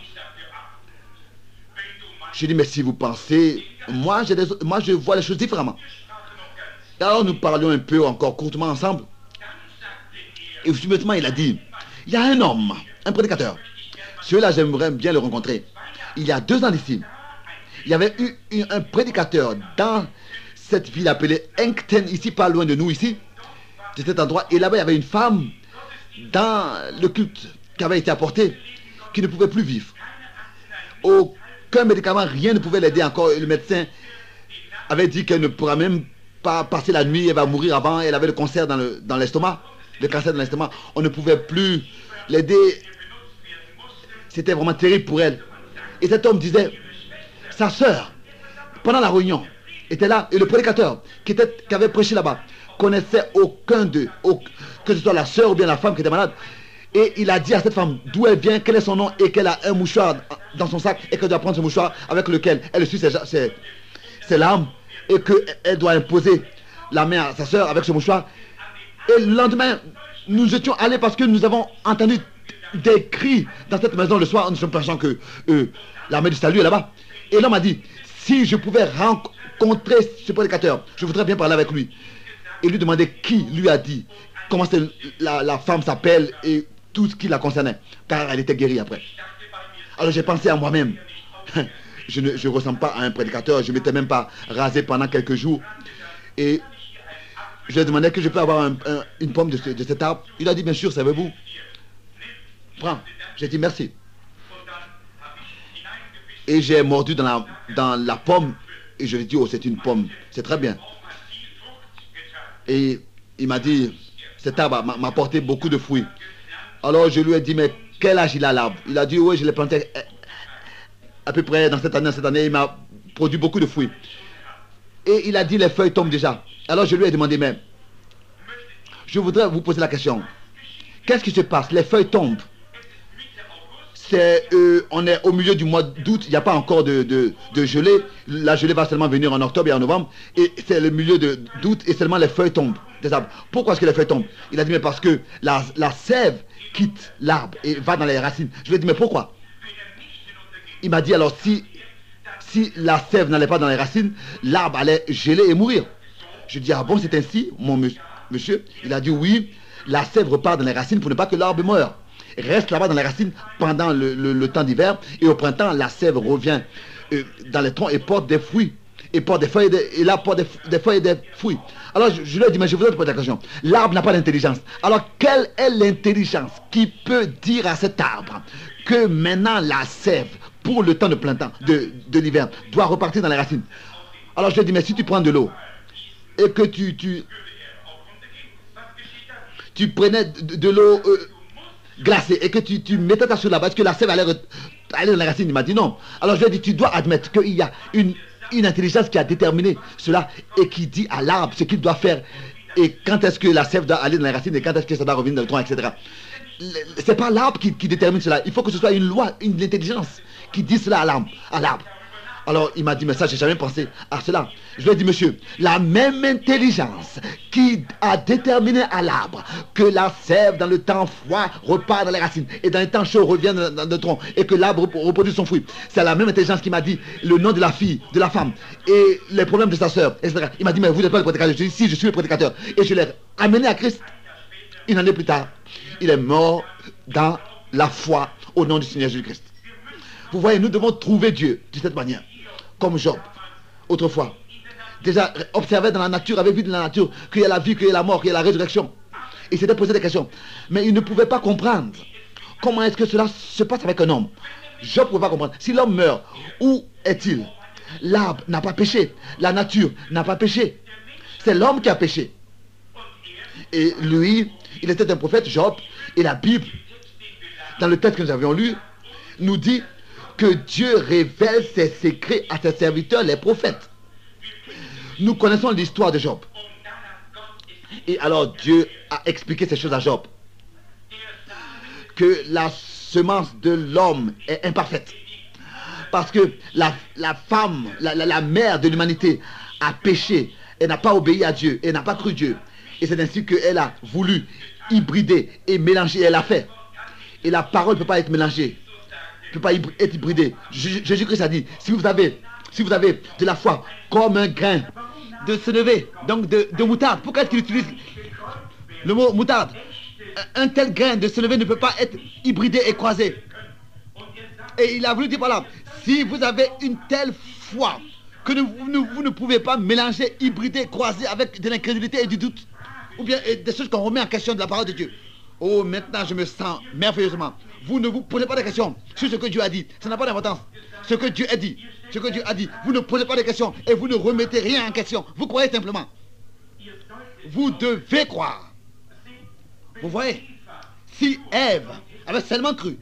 Speaker 1: J'ai dit, mais si vous pensez, moi je vois les choses différemment. Et alors nous parlions un peu encore courtement ensemble. Et subitement il a dit, il y a un homme, un prédicateur. Celui-là, j'aimerais bien le rencontrer. Il y a 2 ans d'ici, il y avait eu un prédicateur dans cette ville appelée Yankton, ici, pas loin de nous, ici, de cet endroit. Et là-bas, il y avait une femme dans le culte qui avait été apporté, qui ne pouvait plus vivre. Aucun médicament, rien ne pouvait l'aider encore. Le médecin avait dit qu'elle ne pourra même pas passer la nuit, elle va mourir avant. Elle avait le cancer dans l'estomac. Le cancer de l'estomac, on ne pouvait plus l'aider. C'était vraiment terrible pour elle. Et cet homme disait, sa sœur, pendant la réunion, était là, et le prédicateur qui avait prêché là-bas connaissait aucun d'eux, que ce soit la sœur ou bien la femme qui était malade. Et il a dit à cette femme d'où elle vient, quel est son nom, et qu'elle a un mouchoir dans son sac, et qu'elle doit prendre ce mouchoir avec lequel elle suit ses larmes. et qu'elle doit imposer la main à sa soeur avec ce mouchoir. Et le lendemain, nous étions allés parce que nous avons entendu des cris dans cette maison le soir. Nous sommes pensant que l'armée du salut est là-bas. Et l'homme a dit, si je pouvais rencontrer ce prédicateur, je voudrais bien parler avec lui. Et lui demander qui lui a dit, comment la femme s'appelle et tout ce qui la concernait. Car elle était guérie après. Alors j'ai pensé à moi-même. Je ne ressemble pas à un prédicateur. Je ne m'étais même pas rasé pendant quelques jours. Et je lui ai demandé que je peux avoir une pomme de cet arbre. Il a dit, bien sûr, savez-vous. Prends. J'ai dit merci. Et j'ai mordu dans la pomme. Et je lui ai dit, oh, c'est une pomme. C'est très bien. Et il m'a dit, cet arbre m'a apporté beaucoup de fruits. Alors je lui ai dit, mais quel âge il a l'arbre? Il a dit, oui, je l'ai planté à peu près dans cette année, il m'a produit beaucoup de fruits. Et il a dit, les feuilles tombent déjà. Alors je lui ai demandé, mais je voudrais vous poser la question. Qu'est-ce qui se passe? Les feuilles tombent. On est au milieu du mois d'août, il n'y a pas encore de gelée. La gelée va seulement venir en octobre et en novembre. Et c'est le milieu d'août et seulement les feuilles tombent des arbres. Pourquoi est-ce que les feuilles tombent? Il a dit, mais parce que la sève quitte l'arbre et va dans les racines. Je lui ai dit, mais pourquoi? Il m'a dit, alors si la sève n'allait pas dans les racines, l'arbre allait geler et mourir. Je dis, ah bon, c'est ainsi, mon monsieur? Il a dit, oui, la sève repart dans les racines pour ne pas que l'arbre meure. Reste là-bas dans les racines pendant le temps d'hiver, et au printemps, la sève revient dans les troncs et porte des fruits, et porte des feuilles, et là porte des feuilles et des fruits. Alors je lui ai dit, mais je voudrais te poser la question. L'arbre n'a pas d'intelligence. Alors quelle est l'intelligence qui peut dire à cet arbre que maintenant la sève, pour le temps de printemps, de l'hiver, doit repartir dans les racines? Alors je lui ai dit, mais si tu prends de l'eau, et que tu prenais de l'eau glacée, et que tu mettais ça sur la base, que la sève allait dans les racines, il m'a dit non. Alors je lui ai dit, tu dois admettre qu'il y a une intelligence qui a déterminé cela, et qui dit à l'arbre ce qu'il doit faire, et quand est-ce que la sève doit aller dans les racines, et quand est-ce que ça doit revenir dans le tronc, etc. C'est pas l'arbre qui détermine cela. Il faut que ce soit une loi, une intelligence qui dit cela à l'arbre. Alors il m'a dit, mais ça, j'ai jamais pensé à cela. Je lui ai dit, monsieur, la même intelligence qui a déterminé à l'arbre que la sève dans le temps froid repart dans les racines et dans les temps chauds revient dans le tronc et que l'arbre reproduit son fruit, c'est la même intelligence qui m'a dit le nom de la fille, de la femme et les problèmes de sa sœur, etc. Il m'a dit, mais vous n'êtes pas le prédicateur. Je lui ai dit, si, je suis le prédicateur. Et je l'ai amené à Christ. Une année plus tard, il est mort dans la foi au nom du Seigneur Jésus-Christ. Vous voyez, nous devons trouver Dieu de cette manière. Comme Job, autrefois. Déjà observé dans la nature, avait vu dans la nature qu'il y a la vie, qu'il y a la mort, qu'il y a la résurrection. Il s'était posé des questions. Mais il ne pouvait pas comprendre comment est-ce que cela se passe avec un homme. Job ne pouvait pas comprendre. Si l'homme meurt, où est-il? L'arbre n'a pas péché. La nature n'a pas péché. C'est l'homme qui a péché. Et lui, il était un prophète, Job, et la Bible, dans le texte que nous avions lu, nous dit que Dieu révèle ses secrets à ses serviteurs, les prophètes. Nous connaissons l'histoire de Job. Et alors Dieu a expliqué ces choses à Job. Que la semence de l'homme est imparfaite. Parce que la femme, la mère de l'humanité a péché. Elle n'a pas obéi à Dieu. Elle n'a pas cru Dieu. Et c'est ainsi qu'elle a voulu hybrider et mélanger. Elle l'a fait. Et la parole ne peut pas être mélangée. Ne peut pas être hybridé. Jésus-Christ a dit, si vous avez de la foi comme un grain de sénévé, donc de moutarde, pourquoi est-ce qu'il utilise le mot moutarde? Un tel grain de sénévé ne peut pas être hybridé et croisé. Et il a voulu dire, voilà, si vous avez une telle foi que vous ne pouvez pas mélanger, hybrider, croiser avec de l'incrédulité et du doute, ou bien des choses qu'on remet en question de la parole de Dieu. Oh, maintenant je me sens merveilleusement. Vous ne vous posez pas de questions sur ce que Dieu a dit. Ça n'a pas d'importance. Ce que Dieu a dit. Ce que Dieu a dit. Vous ne posez pas de questions et vous ne remettez rien en question. Vous croyez simplement. Vous devez croire. Vous voyez? Si Ève avait seulement cru,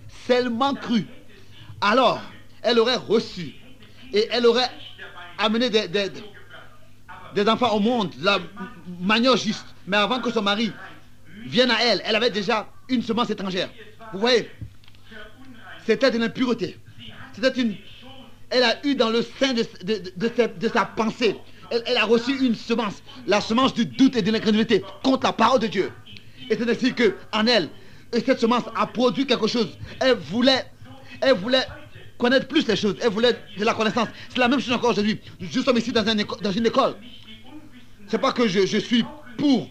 Speaker 1: alors elle aurait reçu et elle aurait amené des enfants au monde de la manière juste. Mais avant que son mari vienne à elle, elle avait déjà une semence étrangère. Vous voyez? C'était de l'impureté. Elle a eu dans le sein de sa pensée
Speaker 2: elle a reçu une semence, la semence du doute et de l'incrédulité contre la parole de Dieu. Et c'est ainsi qu'en elle, cette semence a produit quelque chose. Elle voulait connaître plus les choses. Elle voulait de la connaissance. C'est la même chose encore aujourd'hui. Nous sommes ici dans une école. C'est pas que je suis pour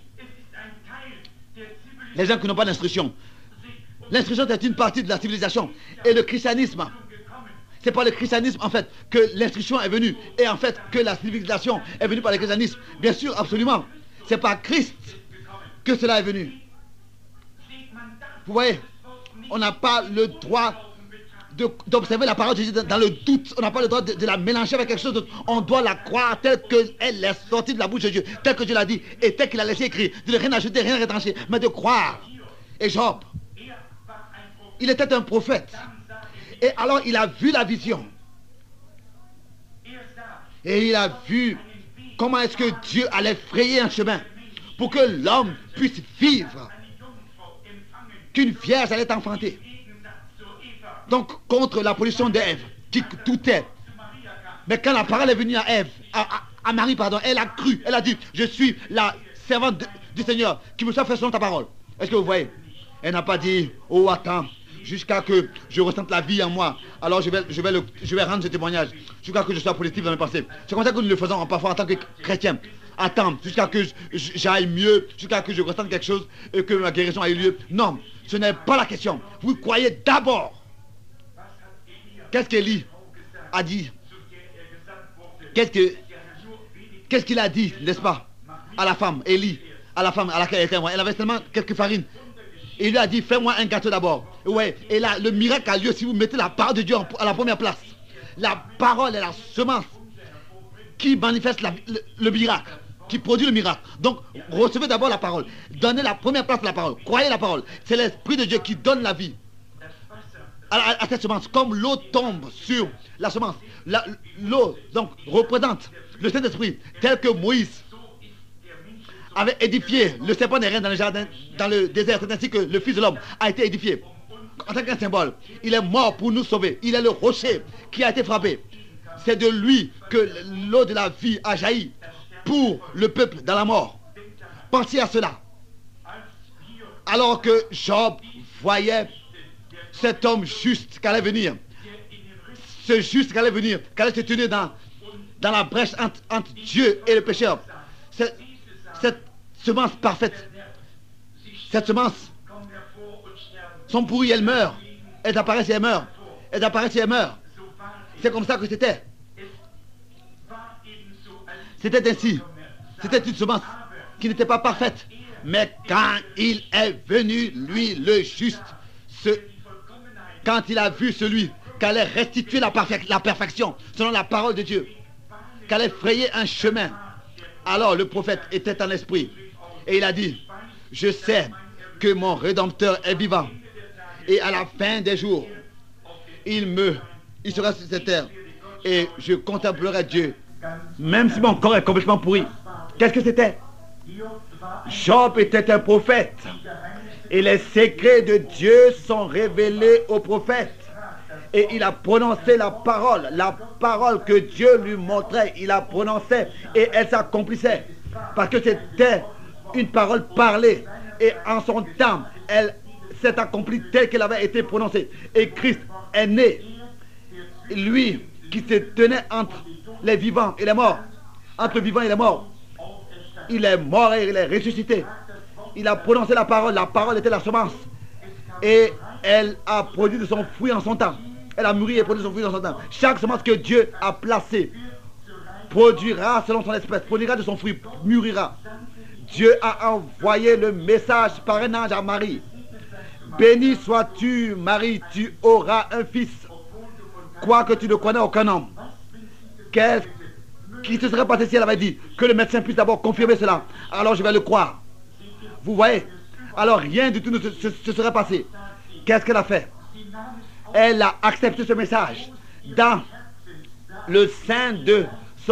Speaker 2: les gens qui n'ont pas d'instruction. L'instruction est une partie de la civilisation. Et le christianisme, c'est par le christianisme en fait que l'instruction est venue. Et en fait que la civilisation est venue par le christianisme. Bien sûr, absolument. C'est par Christ que cela est venu. Vous voyez, on n'a pas le droit d'observer la parole de Dieu dans le doute. On n'a pas le droit de la mélanger avec quelque chose d'autre. On doit la croire telle qu'elle est sortie de la bouche de Dieu, telle que Dieu l'a dit et telle qu'il a laissé écrire. De ne rien ajouter, rien retrancher, mais de croire. Et Job, il était un prophète. Et alors il a vu la vision. Et il a vu comment est-ce que Dieu allait frayer un chemin pour que l'homme puisse vivre, qu'une vierge allait enfanter. Donc contre la position d'Ève, qui doutait. Mais quand la parole est venue à Ève, à Marie, pardon, elle a cru, elle a dit, je suis la servante du Seigneur, qui me soit fait selon ta parole. Est-ce que vous voyez? Elle n'a pas dit, oh attends, jusqu'à que je ressente la vie en moi, alors je vais rendre ce témoignage, jusqu'à que je sois positif dans mes pensées. C'est comme ça que nous le faisons parfois en tant que chrétiens. Attendre jusqu'à que j'aille mieux, jusqu'à que je ressente quelque chose et que ma guérison ait eu lieu. Non, ce n'est pas la question. Vous croyez d'abord. Qu'est-ce qu'Élie a dit? Qu'est-ce qu'il a dit, n'est-ce pas, à la femme, Élie, à la femme à laquelle elle était. Elle avait seulement quelques farines. Et il lui a dit, fais-moi un gâteau d'abord. Ouais, et là, le miracle a lieu si vous mettez la parole de Dieu à la première place. La parole est la semence qui manifeste le miracle, qui produit le miracle. Donc, recevez d'abord la parole. Donnez la première place à la parole. Croyez la parole. C'est l'Esprit de Dieu qui donne la vie à cette semence. Comme l'eau tombe sur la semence. L'eau, donc, représente le Saint-Esprit, tel que Moïse avait édifié le serpent des reins dans le jardin, dans le désert. C'est ainsi que le Fils de l'homme a été édifié. En tant qu'un symbole, il est mort pour nous sauver. Il est le rocher qui a été frappé. C'est de lui que l'eau de la vie a jailli pour le peuple dans la mort. Pensez à cela. Alors que Job voyait cet homme juste qui allait venir, ce juste qui allait venir, qui allait se tenir dans la brèche entre Dieu et le pécheur. Cette semence parfaite, cette semence, son pourri, elle meurt. Elle apparaît et elle meurt. Elle apparaît et elle meurt. C'est comme ça que c'était. C'était ainsi. C'était une semence qui n'était pas parfaite. Mais quand il est venu, lui, le juste, quand il a vu celui qui allait restituer la perfection, selon la parole de Dieu, qui allait frayer un chemin, alors le prophète était en esprit. Et il a dit, je sais que mon Rédempteur est vivant. Et à la fin des jours, il sera sur cette terre. Et je contemplerai Dieu. Même si mon corps est complètement pourri. Qu'est-ce que c'était? Job était un prophète. Et les secrets de Dieu sont révélés au prophète. Et il a prononcé la parole que Dieu lui montrait. Il a prononcé et elle s'accomplissait. Parce que c'était une parole parlée. Et en son temps, elle s'est accomplie telle qu'elle avait été prononcée. Et Christ est né. Lui qui se tenait entre les vivants et les morts. Entre le vivant et les morts. Il est mort et il est ressuscité. Il a prononcé la parole était la semence. Et elle a produit de son fruit en son temps. Elle a mûri et produit son fruit en son temps. Chaque semence que Dieu a placée produira selon son espèce, produira de son fruit, mûrira. Dieu a envoyé le message par un ange à Marie. Béni sois-tu, Marie, tu auras un fils, quoique tu ne connais aucun homme. Qu'est-ce qui se serait passé si elle avait dit que le médecin puisse d'abord confirmer cela? Alors je vais le croire. Vous voyez? Alors rien du tout ne se serait passé. Qu'est-ce qu'elle a fait? Elle a accepté ce message dans le sein de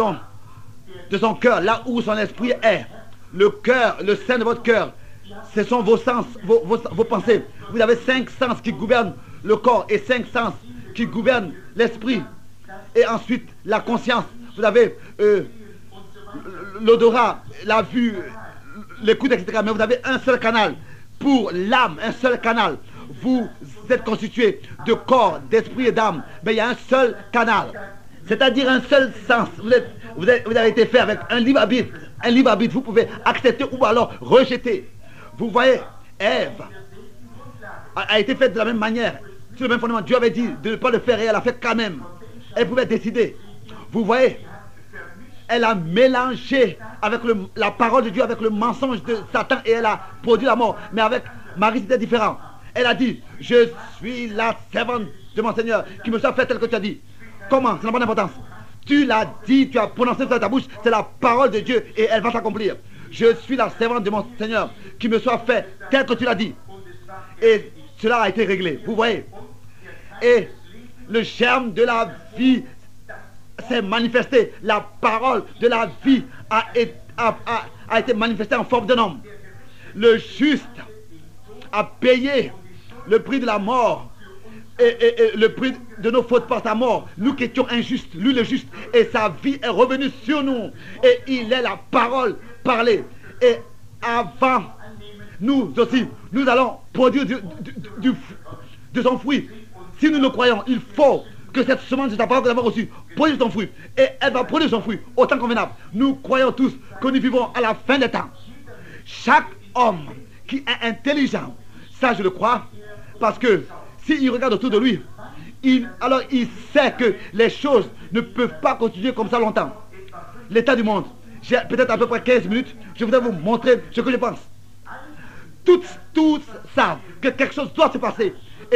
Speaker 2: son cœur, là où son esprit est. Le cœur, le sein de votre cœur, ce sont vos sens, vos pensées. Vous avez 5 sens qui gouvernent le corps et 5 sens qui gouvernent l'esprit. Et ensuite, la conscience. Vous avez l'odorat, la vue, l'écoute, etc. Mais vous avez un seul canal pour l'âme, un seul canal. Vous êtes constitué de corps, d'esprit et d'âme. Mais il y a un seul canal. C'est-à-dire un seul sens. Vous avez été fait avec un libre arbitre. Un libre arbitre. Vous pouvez accepter ou alors rejeter. Vous voyez, Ève a été faite de la même manière. Sur le même fondement. Dieu avait dit de ne pas le faire et elle a fait quand même. Elle pouvait décider. Vous voyez, elle a mélangé avec la parole de Dieu, avec le mensonge de Satan et elle a produit la mort. Mais avec Marie, c'était différent. Elle a dit, je suis la servante de mon Seigneur, qui me soit fait tel que tu as dit. Comment? Ça n'a pas d'importance. Tu l'as dit, tu as prononcé ça dans ta bouche, c'est la parole de Dieu et elle va s'accomplir. Je suis la servante de mon Seigneur, qui me soit fait tel que tu l'as dit. Et cela a été réglé, vous voyez. Et le germe de la vie s'est manifesté. La parole de la vie a été manifestée en forme d'un homme. Le juste a payé le prix de la mort et le prix de nos fautes par sa mort. Nous qui étions injustes, lui le juste, et sa vie est revenue sur nous. Et il est la parole parlée. Et avant, nous aussi, nous allons produire de son fruit. Si nous le croyons, il faut que cette semence de ta parole que nous avons reçue produise son fruit. Et elle va produire son fruit au temps convenable. Nous croyons tous que nous vivons à la fin des temps. Chaque homme qui est intelligent, ça je le crois, parce que s'il regarde autour de lui, alors il sait que les choses ne peuvent pas continuer comme ça longtemps. L'état du monde. J'ai peut-être à peu près 15 minutes, je voudrais vous montrer ce que je pense. Tous savent que quelque chose doit se passer.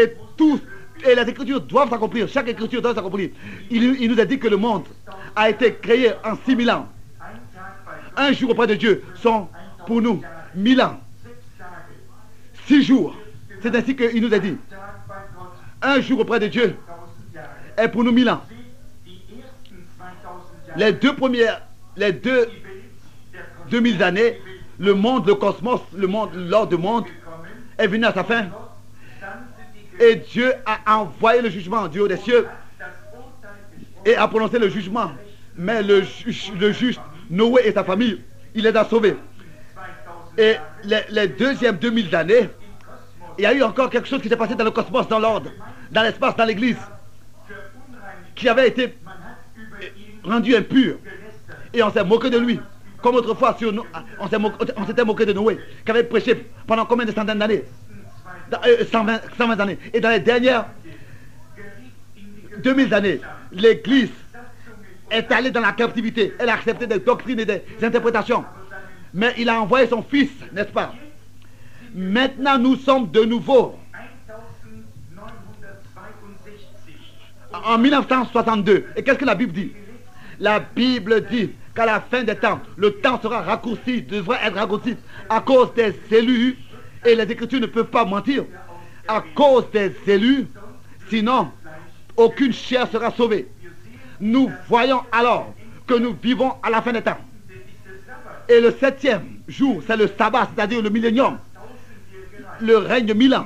Speaker 2: Et les écritures doivent s'accomplir. Chaque écriture doit s'accomplir. Il nous a dit que le monde a été créé en 6000 ans. Un jour auprès de Dieu sont pour nous 1000 ans. 6 jours. C'est ainsi qu'il nous a dit. Un jour auprès de Dieu est pour nous 1000 ans. Les deux 2000 années, le monde, le cosmos, l'ordre du monde est venu à sa fin. Et Dieu a envoyé le jugement du haut des cieux et a prononcé le jugement. Mais le juste, Noé et sa famille, il les a sauvés. Et les deuxièmes 2000 années, il y a eu encore quelque chose qui s'est passé dans le cosmos, dans l'ordre, dans l'espace, dans l'église, qui avait été rendu impur. Et on s'est moqué de lui. Comme autrefois, on s'était moqué de Noé, qui avait prêché pendant combien de centaines d'années? 120 années. Et dans les dernières 2000 années, l'église est allée dans la captivité. Elle a accepté des doctrines et des interprétations. Mais il a envoyé son fils, n'est-ce pas? Maintenant, nous sommes de nouveau en 1962. Et qu'est-ce que la Bible dit? La Bible dit qu'à la fin des temps, le temps sera raccourci, devrait être raccourci à cause des élus. Et les Écritures ne peuvent pas mentir. À cause des élus, sinon, aucune chair sera sauvée. Nous voyons alors que nous vivons à la fin des temps. Et le 7e jour, c'est le sabbat, c'est-à-dire le millénium. Le règne de 1000 ans.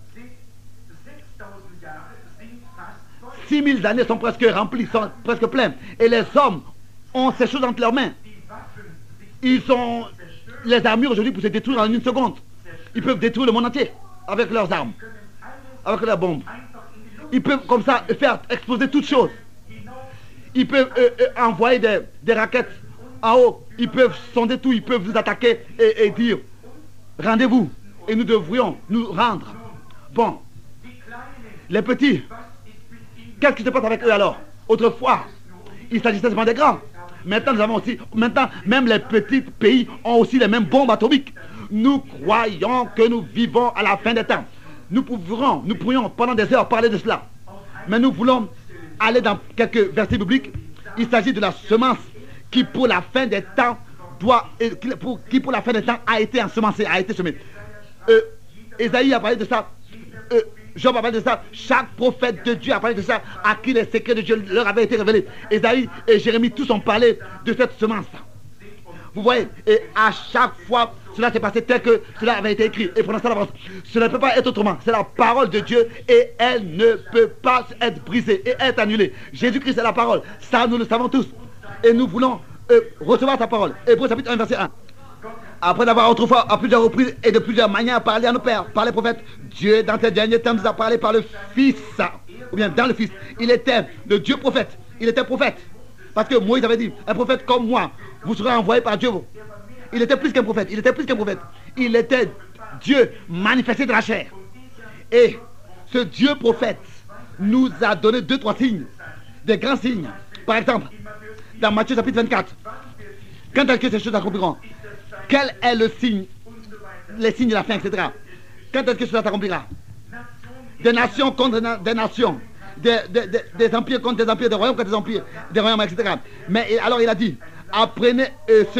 Speaker 2: 6000 années sont presque remplies, sont presque pleines. Et les hommes ont ces choses entre leurs mains. Ils sont les armures aujourd'hui pour se détruire en une seconde. Ils peuvent détruire le monde entier avec leurs armes, avec leurs bombes. Ils peuvent comme ça faire exploser toutes choses. Ils peuvent envoyer des raquettes en haut. Ils peuvent sonder tout, ils peuvent nous attaquer et dire rendez-vous. Et nous devrions nous rendre. Bon, les petits, qu'est-ce qui se passe avec eux alors? Autrefois, il s'agissait seulement des grands. Maintenant, nous avons aussi, même les petits pays ont aussi les mêmes bombes atomiques. Nous croyons que nous vivons à la fin des temps. Nous pourrions pendant des heures parler de cela. Mais nous voulons aller dans quelques versets bibliques. Il s'agit de la semence qui pour la fin des temps qui pour la fin des temps a été ensemencée, a été semée. Ésaïe a parlé de ça. Job a parlé de ça. Chaque prophète de Dieu a parlé de ça, à qui les secrets de Dieu leur avaient été révélés. Ésaïe et Jérémie tous ont parlé de cette semence. Vous voyez, et à chaque fois, cela s'est passé tel que cela avait été écrit et prononcé à l'avance. Cela ne peut pas être autrement. C'est la parole de Dieu et elle ne peut pas être brisée et être annulée. Jésus-Christ est la parole. Ça, nous le savons tous. Et nous voulons recevoir ta parole. Hébreux chapitre 1, verset 1. Après d'avoir autrefois, à plusieurs reprises et de plusieurs manières, parlé à nos pères, par les prophètes, Dieu, dans ces derniers temps, nous a parlé par le Fils, ou bien dans le Fils. Il était le Dieu prophète. Il était prophète. Parce que Moïse avait dit, un prophète comme moi, vous serez envoyé par Dieu. Il était plus qu'un prophète. Il était plus qu'un prophète. Il était Dieu manifesté de la chair. Et ce Dieu prophète nous a donné 2-3 signes, des grands signes. Par exemple, dans Matthieu chapitre 24, quand est-ce que ces choses s'accompliront? Quel est le signe, les signes de la fin, etc. Quand est-ce que cela s'accomplira? Des nations contre des nations, des empires contre des empires, des royaumes contre des royaumes, etc. Mais alors il a dit, apprenez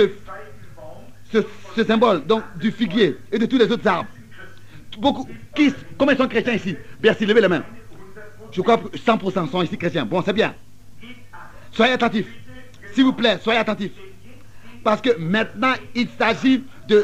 Speaker 2: ce symbole donc du figuier et de tous les autres arbres. Beaucoup, combien sont chrétiens ici? Merci, levez les mains. Je crois que 100% sont ici chrétiens. Bon, c'est bien. Soyez attentifs. S'il vous plaît, soyez attentifs. Parce que maintenant, il s'agit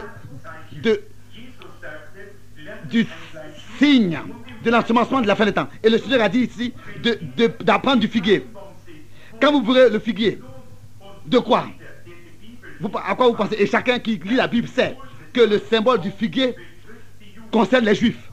Speaker 2: du signe de l'ensemencement de la fin des temps. Et le Seigneur a dit ici d'apprendre du figuier. Quand vous verrez le figuier, de quoi? À quoi vous pensez? Et chacun qui lit la Bible sait que le symbole du figuier concerne les Juifs.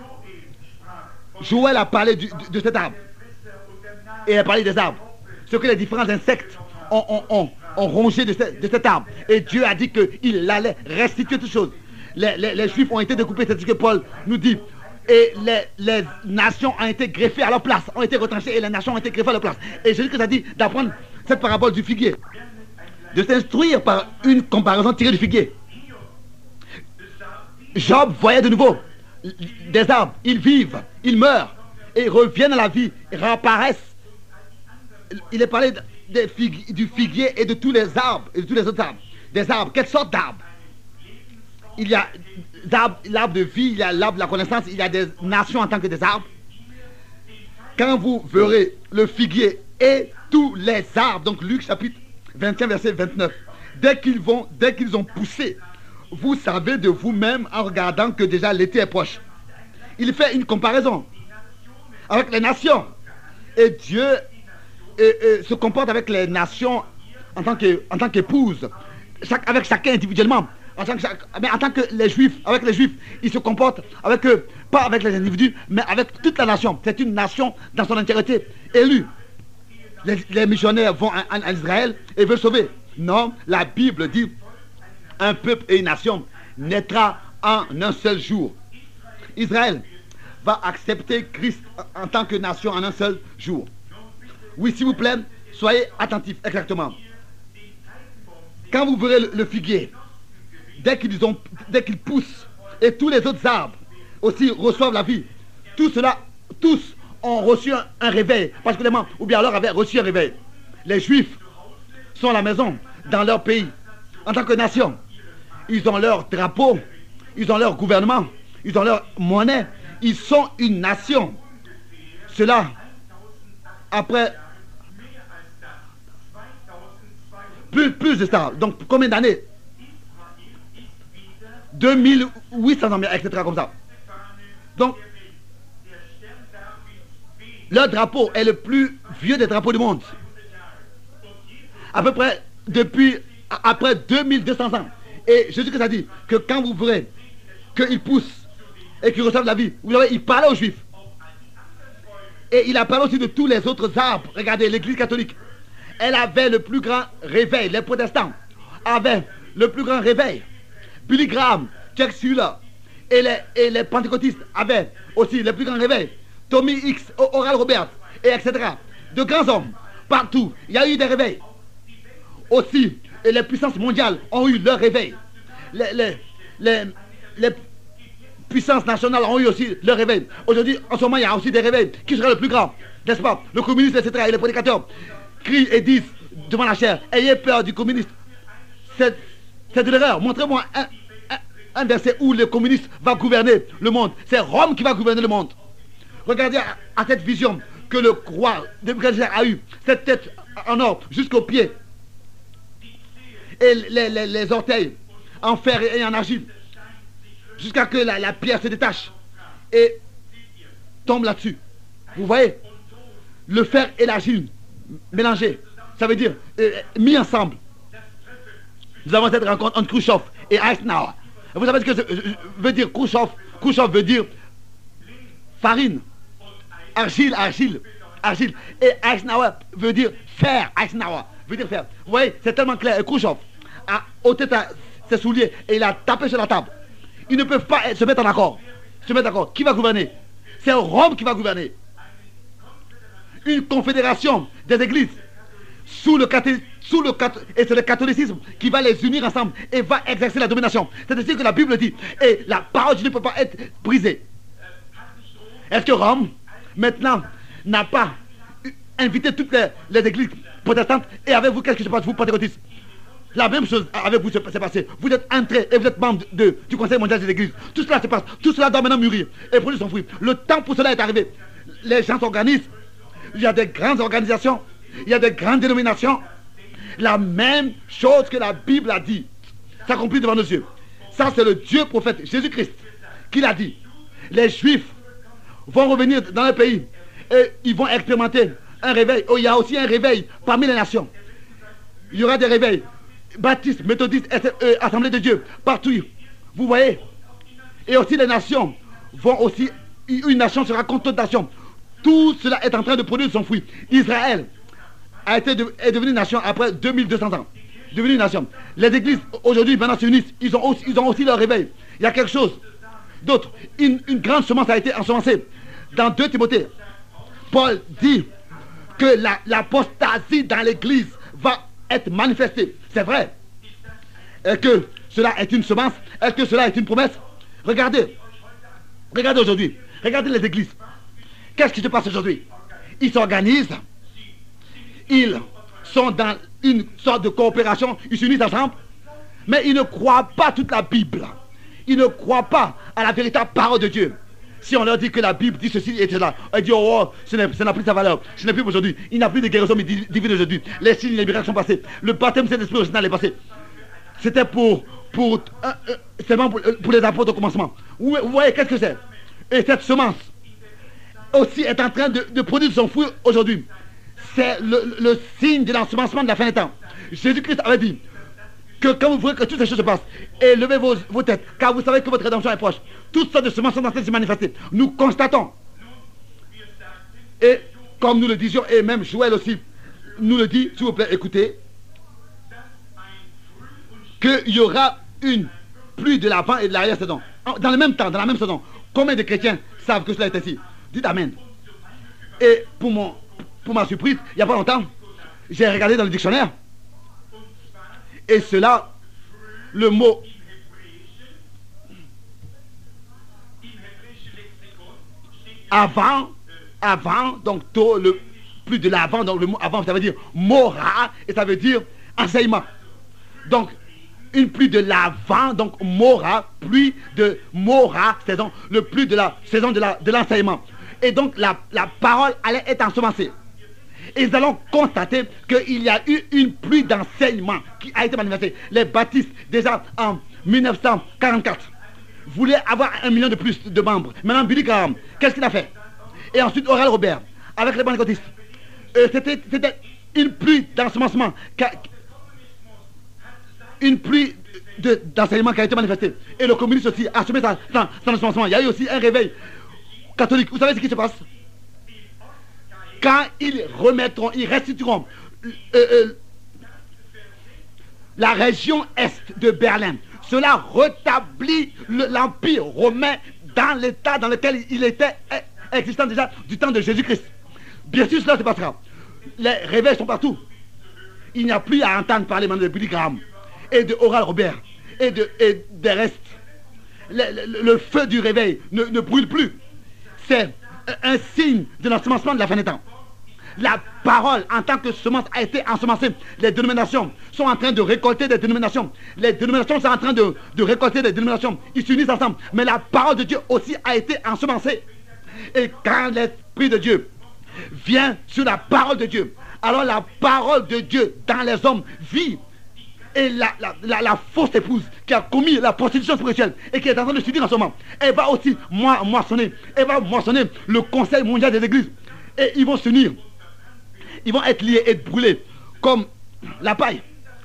Speaker 2: Joël a parlé de cet arbre. Et il a parlé des arbres. Ce que les différents insectes ont rongé de cet arbre. Et Dieu a dit qu'il allait restituer toutes choses. Les Juifs ont été découpés, c'est ce que Paul nous dit. Et les nations ont été greffées à leur place, ont été retranchées et les nations ont été greffées à leur place. Et Jésus-Christ a dit d'apprendre cette parabole du figuier, de s'instruire par une comparaison tirée du figuier. Job voyait de nouveau des arbres, ils vivent, ils meurent, et reviennent à la vie, et réapparaissent. Il est parlé du figuier et de tous les arbres, et de tous les autres arbres. Des arbres, quelle sorte d'arbres? Il y a l'arbre de vie, il y a l'arbre de la connaissance, il y a des nations en tant que des arbres. Quand vous verrez le figuier et tous les arbres, donc Luc chapitre 21, verset 29, dès qu'ils ont poussé, vous savez de vous-même en regardant que déjà l'été est proche. Il fait une comparaison avec les nations. Et Dieu se comporte avec les nations en tant qu'épouse, avec chacun individuellement. Mais en tant que les Juifs, avec les Juifs, il se comporte avec eux, pas avec les individus, mais avec toute la nation. C'est une nation dans son entièreté, élue. Les missionnaires vont en Israël et veulent sauver. Non, la Bible dit un peuple et une nation naîtra en un seul jour. Israël va accepter Christ en tant que nation en un seul jour. Oui, s'il vous plaît, soyez attentifs, exactement. Quand vous verrez le figuier, dès qu'ils poussent, et tous les autres arbres aussi reçoivent la vie, tous ont reçu un réveil, particulièrement, ou bien alors avaient reçu un réveil. Les Juifs sont à la maison, dans leur pays, en tant que nation. Ils ont leur drapeau, ils ont leur gouvernement, ils ont leur monnaie, ils sont une nation. Cela, après plus de ça, donc combien d'années? 2800 ans, etc. comme ça. Donc, leur drapeau est le plus vieux des drapeaux du monde. À peu près après 2200 ans. Et Jésus-Christ a dit que quand vous verrez qu'ils poussent et qu'ils reçoivent la vie, vous savez, il parlait aux Juifs. Et il a parlé aussi de tous les autres arbres. Regardez, l'Église catholique, elle avait le plus grand réveil. Les protestants avaient le plus grand réveil. Billy Graham, Chuck Schuller et les pentecôtistes avaient aussi le plus grand réveil. Tommy X, Oral Roberts, et etc. De grands hommes, partout, il y a eu des réveils. Aussi, et les puissances mondiales ont eu leur réveil. Les puissances nationales ont eu aussi leur réveil. Aujourd'hui, en ce moment, il y a aussi des réveils. Qui sera le plus grand? N'est-ce pas? Le communiste, etc. Et les prédicateurs crient et disent devant la chair, ayez peur du communiste. C'est de l'erreur. Montrez-moi un verset où le communiste va gouverner le monde. C'est Rome qui va gouverner le monde. Regardez à cette vision que le roi Nebuchadnezzar a eu. Cette tête en or jusqu'aux pieds. Et les orteils en fer et en argile. Jusqu'à que la pierre se détache. Et tombe là-dessus. Vous voyez? Le fer et l'argile mélangés. Ça veut dire mis ensemble. nous avons cette rencontre entre Khrouchtchev et Eisenhower. Vous savez ce que veut dire Khrouchtchev? Khrouchtchev veut dire farine, argile. Et Eisenhower veut dire fer. Eisenhower veut dire fer. Vous voyez, c'est tellement clair. Et Khrouchtchev a ôté ses souliers et il a tapé sur la table. Ils ne peuvent pas se mettre en accord. Qui va gouverner? C'est Rome qui va gouverner. Une confédération des églises et c'est le catholicisme qui va les unir ensemble et va exercer la domination. C'est ainsi que la Bible dit. Et la parole de Dieu ne peut pas être brisée. Est-ce que Rome, maintenant, n'a pas invité toutes les églises protestantes? Et avec vous, qu'est-ce qui se passe, vous, pentecôtistes? La même chose avec vous s'est passé. Vous êtes entrés et vous êtes membre du Conseil mondial des églises. Tout cela se passe. Tout cela doit maintenant mûrir et produire son fruit. Le temps pour cela est arrivé. Les gens s'organisent. Il y a des grandes organisations. Il y a des grandes dénominations. La même chose que la Bible a dit s'accomplit devant nos yeux. Ça, c'est le Dieu prophète Jésus-Christ qui l'a dit. Les Juifs vont revenir dans le pays et ils vont expérimenter un réveil. Oh, il y a aussi un réveil parmi les nations. Il y aura des réveils. Baptistes, méthodistes, Assemblée de Dieu, partout. Vous voyez? Et aussi les nations vont aussi... Une nation sera contre toute nation. Tout cela est en train de produire son fruit. Israël est devenue une nation après 2200 ans. Devenue une nation. Les églises aujourd'hui maintenant s'unissent. Ils ont aussi leur réveil. Il y a quelque chose d'autre. Une grande semence a été ensemencée. Dans 2 Timothée, Paul dit que l'apostasie dans l'église va être manifestée. C'est vrai. Est-ce que cela est une semence? Est-ce que cela est une promesse? Regardez aujourd'hui. Regardez les églises. Qu'est-ce qui se passe aujourd'hui? Ils s'organisent. Ils sont dans une sorte de coopération. Ils s'unissent ensemble. Mais ils ne croient pas toute la Bible. Ils ne croient pas à la véritable parole de Dieu. Si on leur dit que la Bible dit ceci et cela, ils disent oh, ça n'a plus sa valeur. Ce n'est plus aujourd'hui. Il n'y a plus de guérison divine aujourd'hui. Les signes et les miracles sont passés. Le baptême de Saint-Esprit original est passé. C'était seulement pour les apôtres au commencement. Vous voyez, qu'est-ce que c'est? Et cette semence aussi est en train de produire son fruit aujourd'hui. C'est le signe de l'ensemencement de la fin des temps. Jésus-Christ avait dit que quand vous voyez que toutes ces choses se passent, élevez vos têtes, car vous savez que votre rédemption est proche. Toutes sortes de semences sont en train de se manifester. Nous constatons. Et comme nous le disions, et même Joël aussi nous le dit, s'il vous plaît, écoutez, qu'il y aura une pluie de l'avant et de l'arrière-saison. Dans le même temps, dans la même saison. Combien de chrétiens savent que cela est ainsi? Dites Amen. Et pour ma surprise, il n'y a pas longtemps, j'ai regardé dans le dictionnaire. Et cela, le mot avant, donc tôt, le plus de l'avant, donc le mot avant, ça veut dire mora, et ça veut dire enseignement. Donc, une pluie de l'avant, donc mora, pluie de mora, saison, le pluie de la saison de l'enseignement. Et donc, la parole allait être ensemencée. Et nous allons constater qu'il y a eu une pluie d'enseignement qui a été manifestée. Les baptistes, déjà en 1944, voulaient avoir 1 million de plus de membres. Maintenant, Billy Graham, qu'est-ce qu'il a fait? Et ensuite, Oral Robert, avec les pentecôtistes. C'était une pluie d'ensemencement, une pluie d'enseignement qui a été manifestée. Et le communiste aussi a semé son ensemencement. Il y a eu aussi un réveil catholique. Vous savez ce qui se passe? Quand ils remettront, ils restitueront la région est de Berlin, cela rétablit l'empire romain dans l'état dans lequel il était existant déjà du temps de Jésus-Christ. Bien sûr, cela se passera. Les réveils sont partout. Il n'y a plus à entendre parler maintenant de Billy Graham et de Oral Robert et des restes. Le feu du réveil ne brûle plus. C'est un signe de l'ensemencement de la fin des temps. La parole en tant que semence a été ensemencée. Les dénominations sont en train de récolter des dénominations. Les dénominations sont en train de récolter des dénominations. Ils s'unissent ensemble. Mais la parole de Dieu aussi a été ensemencée. Et quand l'Esprit de Dieu vient sur la parole de Dieu, alors la parole de Dieu dans les hommes vit. Et la fausse épouse qui a commis la prostitution spirituelle et qui est en train de se dire en ce moment, elle va aussi moissonner. Elle va moissonner le Conseil mondial des églises. Et ils vont s'unir. Ils vont être liés et brûlés comme la paille.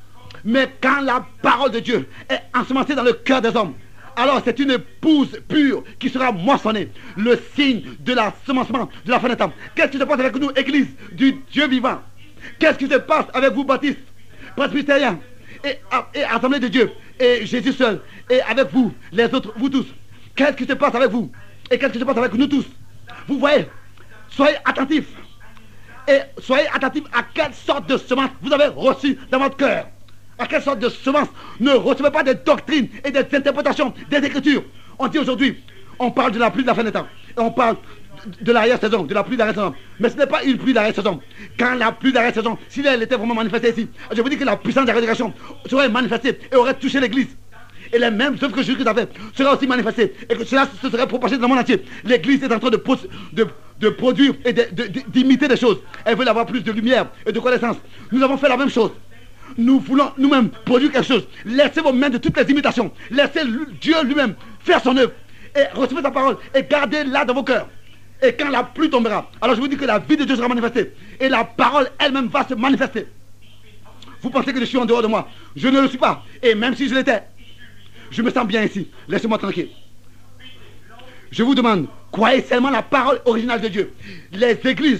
Speaker 2: Mais quand la parole de Dieu est ensemencée dans le cœur des hommes, alors c'est une épouse pure qui sera moissonnée. Le signe de l'ensemencement de la fin des temps. Qu'est-ce qui se passe avec nous, Église du Dieu vivant? Qu'est-ce qui se passe avec vous, baptistes, presbytériens et Assemblée de Dieu et Jésus seul et avec vous, les autres, vous tous? Qu'est-ce qui se passe avec vous? Et qu'est-ce qui se passe avec nous tous? Vous voyez, soyez attentifs. Et soyez attentifs à quelle sorte de semence vous avez reçu dans votre cœur. À quelle sorte de semence? Ne recevez pas des doctrines et des interprétations des Écritures. On dit aujourd'hui, on parle de la pluie de la fin des temps. Et on parle de l'arrière-saison, de la pluie d'arrière-saison. Mais ce n'est pas une pluie d'arrière-saison. Quand la pluie d'arrière-saison, si elle était vraiment manifestée ici, je vous dis que la puissance de la résurrection serait manifestée et aurait touché l'Église. Et les mêmes œuvres que Jésus-Christ a fait sera aussi manifestée. Et que cela se serait propagé dans le monde entier. L'Église est en train de produire et d'imiter des choses. Elle veut avoir plus de lumière et de connaissance. Nous avons fait la même chose. Nous voulons nous-mêmes produire quelque chose. Laissez vos mains de toutes les imitations. Laissez Dieu lui-même faire son œuvre. Et recevez sa parole. Et gardez-la dans vos cœurs. Et quand la pluie tombera, alors je vous dis que la vie de Dieu sera manifestée. Et la parole elle-même va se manifester. Vous pensez que je suis en dehors de moi? Je ne le suis pas. Et même si je l'étais, je me sens bien ici. Laissez-moi tranquille. Je vous demande, croyez seulement la parole originale de Dieu. Les églises,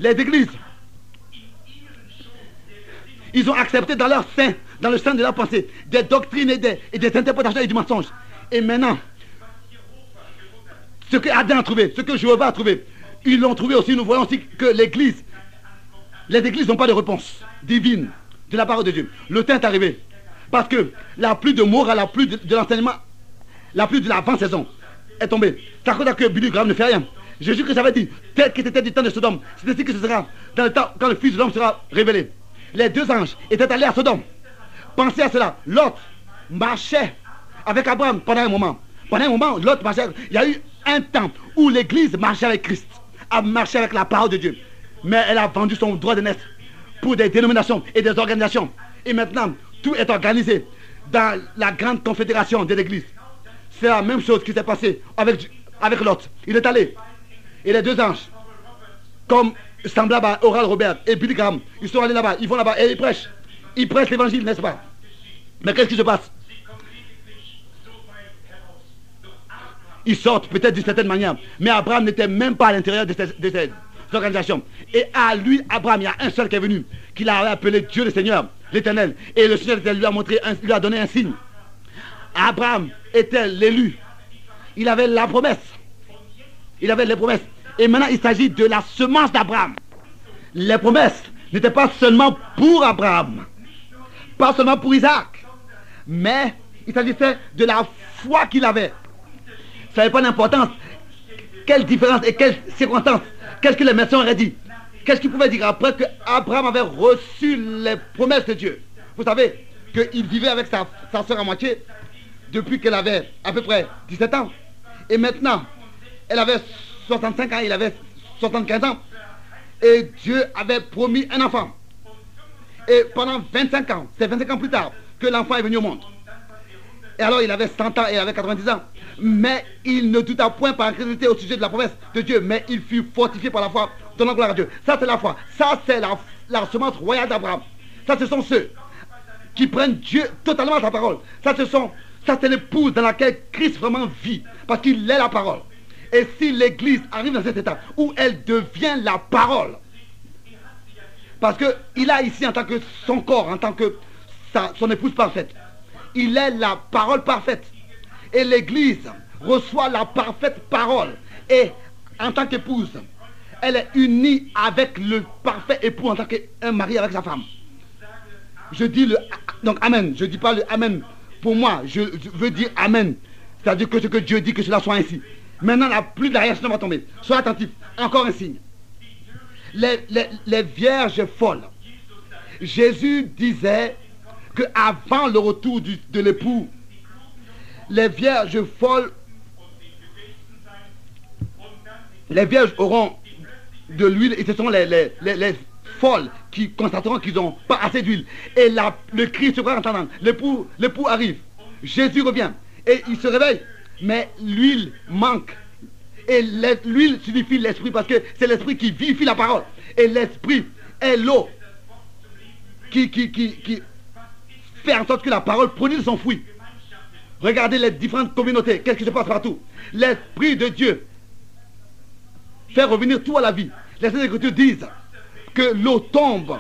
Speaker 2: ils ont accepté dans leur sein, dans le sein de leur pensée, des doctrines et des interprétations et du mensonge. Et maintenant, ce que Adam a trouvé, ce que Jéhovah a trouvé, ils l'ont trouvé aussi. Nous voyons aussi que les églises n'ont pas de réponse divine de la parole de Dieu. Le temps est arrivé. Parce que la pluie de morale, la pluie de l'enseignement, la pluie de l'avant-saison est tombée. C'est à cause que Billy Graham ne fait rien. Jésus-Christ avait dit, tel que c'était du temps de Sodome, c'est ainsi que ce sera dans le temps quand le Fils de l'homme sera révélé. Les deux anges étaient allés à Sodome. Pensez à cela. Lot marchait avec Abraham pendant un moment. Pendant un moment, Lot marchait. Il y a eu un temps où l'Église marchait avec Christ, a marché avec la parole de Dieu. Mais elle a vendu son droit de naître pour des dénominations et des organisations. Et maintenant, tout est organisé dans la grande confédération de l'Église. C'est la même chose qui s'est passée avec Lot. Il est allé. Et les deux anges, comme semblable à Oral Robert et Billy Graham, ils sont allés là-bas, ils vont là-bas et ils prêchent. Ils prêchent l'évangile, n'est-ce pas? Mais qu'est-ce qui se passe? Ils sortent peut-être d'une certaine manière. Mais Abraham n'était même pas à l'intérieur de ces organisations. Et à lui, Abraham, il y a un seul qui est venu, qu'il a appelé Dieu le Seigneur, l'Éternel. Et le Seigneur lui a donné un signe. Abraham était l'élu. Il avait la promesse. Il avait les promesses. Et maintenant, il s'agit de la semence d'Abraham. Les promesses n'étaient pas seulement pour Abraham, pas seulement pour Isaac, mais il s'agissait de la foi qu'il avait. Ça n'avait pas d'importance. Quelle différence et quelle circonstance? Qu'est-ce que les médecins auraient dit? Qu'est-ce qu'ils pouvaient dire après que Abraham avait reçu les promesses de Dieu? Vous savez qu'il vivait avec sa soeur à moitié depuis qu'elle avait à peu près 17 ans. Et maintenant, elle avait 65 ans, il avait 75 ans. Et Dieu avait promis un enfant. Et pendant 25 ans, c'est 25 ans plus tard que l'enfant est venu au monde. Et alors il avait 100 ans et il avait 90 ans. Mais il ne douta point par incrédulité au sujet de la promesse de Dieu. Mais il fut fortifié par la foi, donnant gloire à Dieu. Ça c'est la foi. Ça c'est la semence royale d'Abraham. Ça ce sont ceux qui prennent Dieu totalement à sa parole. Ça c'est l'épouse dans laquelle Christ vraiment vit. Parce qu'il est la parole. Et si l'Église arrive dans cet état où elle devient la parole, parce qu'il a ici en tant que son corps, en tant que son épouse parfaite, il est la parole parfaite. Et l'Église reçoit la parfaite parole. Et en tant qu'épouse, elle est unie avec le parfait époux en tant qu'un mari avec sa femme. Je dis donc amen. Je ne dis pas le amen pour moi. Je veux dire amen. C'est-à-dire que ce que Dieu dit, que cela soit ainsi. Maintenant, la pluie de la réaction va tomber. Sois attentif. Encore un signe. Les vierges folles. Jésus disait qu'avant le retour de l'époux, les vierges folles, les vierges auront de l'huile et ce sont les folles qui constateront qu'ils n'ont pas assez d'huile. Et le cri se fera entendre. L'époux arrive. Jésus revient. Et il se réveille. Mais l'huile manque. Et l'huile signifie l'esprit parce que c'est l'esprit qui vivifie la parole. Et l'esprit est l'eau qui fait en sorte que la parole produise son fruit. Regardez les différentes communautés. Qu'est-ce qui se passe partout? L'Esprit de Dieu fait revenir tout à la vie. Les Saintes Écritures disent que l'eau tombe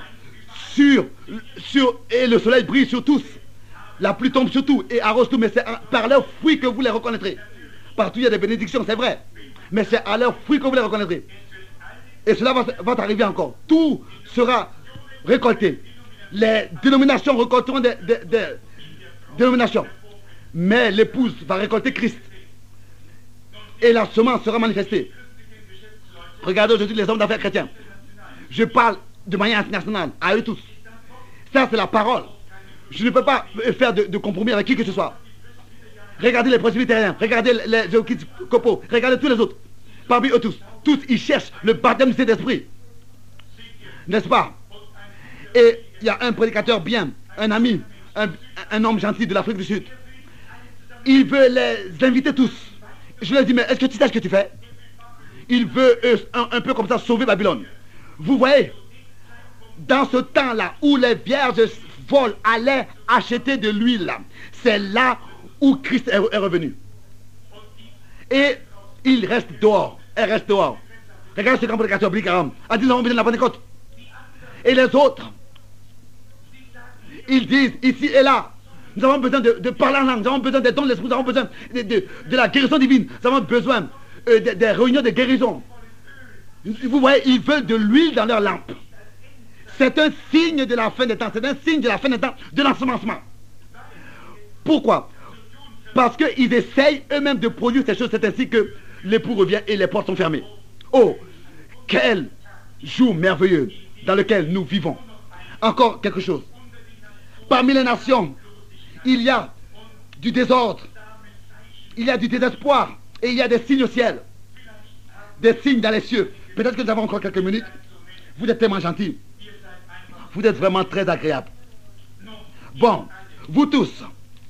Speaker 2: et le soleil brille sur tous. La pluie tombe sur tout et arrose tout. Mais c'est par leurs fruits que vous les reconnaîtrez. Partout il y a des bénédictions, c'est vrai. Mais c'est à leurs fruits que vous les reconnaîtrez. Et cela va arriver encore. Tout sera récolté. Les dénominations récolteront des dénominations. Mais l'épouse va récolter Christ. Et la semence sera manifestée. Regardez aujourd'hui les hommes d'affaires chrétiens. Je parle de manière internationale, à eux tous. Ça, c'est la parole. Je ne peux pas faire de compromis avec qui que ce soit. Regardez les presbytériens, regardez les épiscopaux, regardez tous les autres. Parmi eux tous, ils cherchent le baptême du Saint-Esprit. N'est-ce pas? Et il y a un prédicateur bien, un ami, un homme gentil de l'Afrique du Sud. Il veut les inviter tous. Je leur dis, mais est-ce que tu sais ce que tu fais? Il veut un peu comme ça sauver Babylone. Vous voyez, dans ce temps-là où les vierges folles allaient acheter de l'huile, c'est là où Christ est revenu. Et il reste dehors. Elle reste dehors. Regardez ce grand prédicateur, Billy Graham, a dit nous avons besoin de la Pentecôte. Et les autres, ils disent ici et là, nous avons besoin de parler en langue, nous avons besoin des dons de l'esprit, nous avons besoin de la guérison divine, nous avons besoin des réunions de guérison. Vous voyez, ils veulent de l'huile dans leur lampe. C'est un signe de la fin des temps, c'est un signe de la fin des temps, de l'ensemencement. Pourquoi? Parce qu'ils essayent eux-mêmes de produire ces choses, c'est ainsi que l'époux revient et les portes sont fermées. Oh, quel jour merveilleux dans lequel nous vivons. Encore quelque chose. Parmi les nations, il y a du désordre, il y a du désespoir, et il y a des signes au ciel, des signes dans les cieux. Peut-être que nous avons encore quelques minutes. Vous êtes tellement gentils. Vous êtes vraiment très agréables. Bon, vous tous,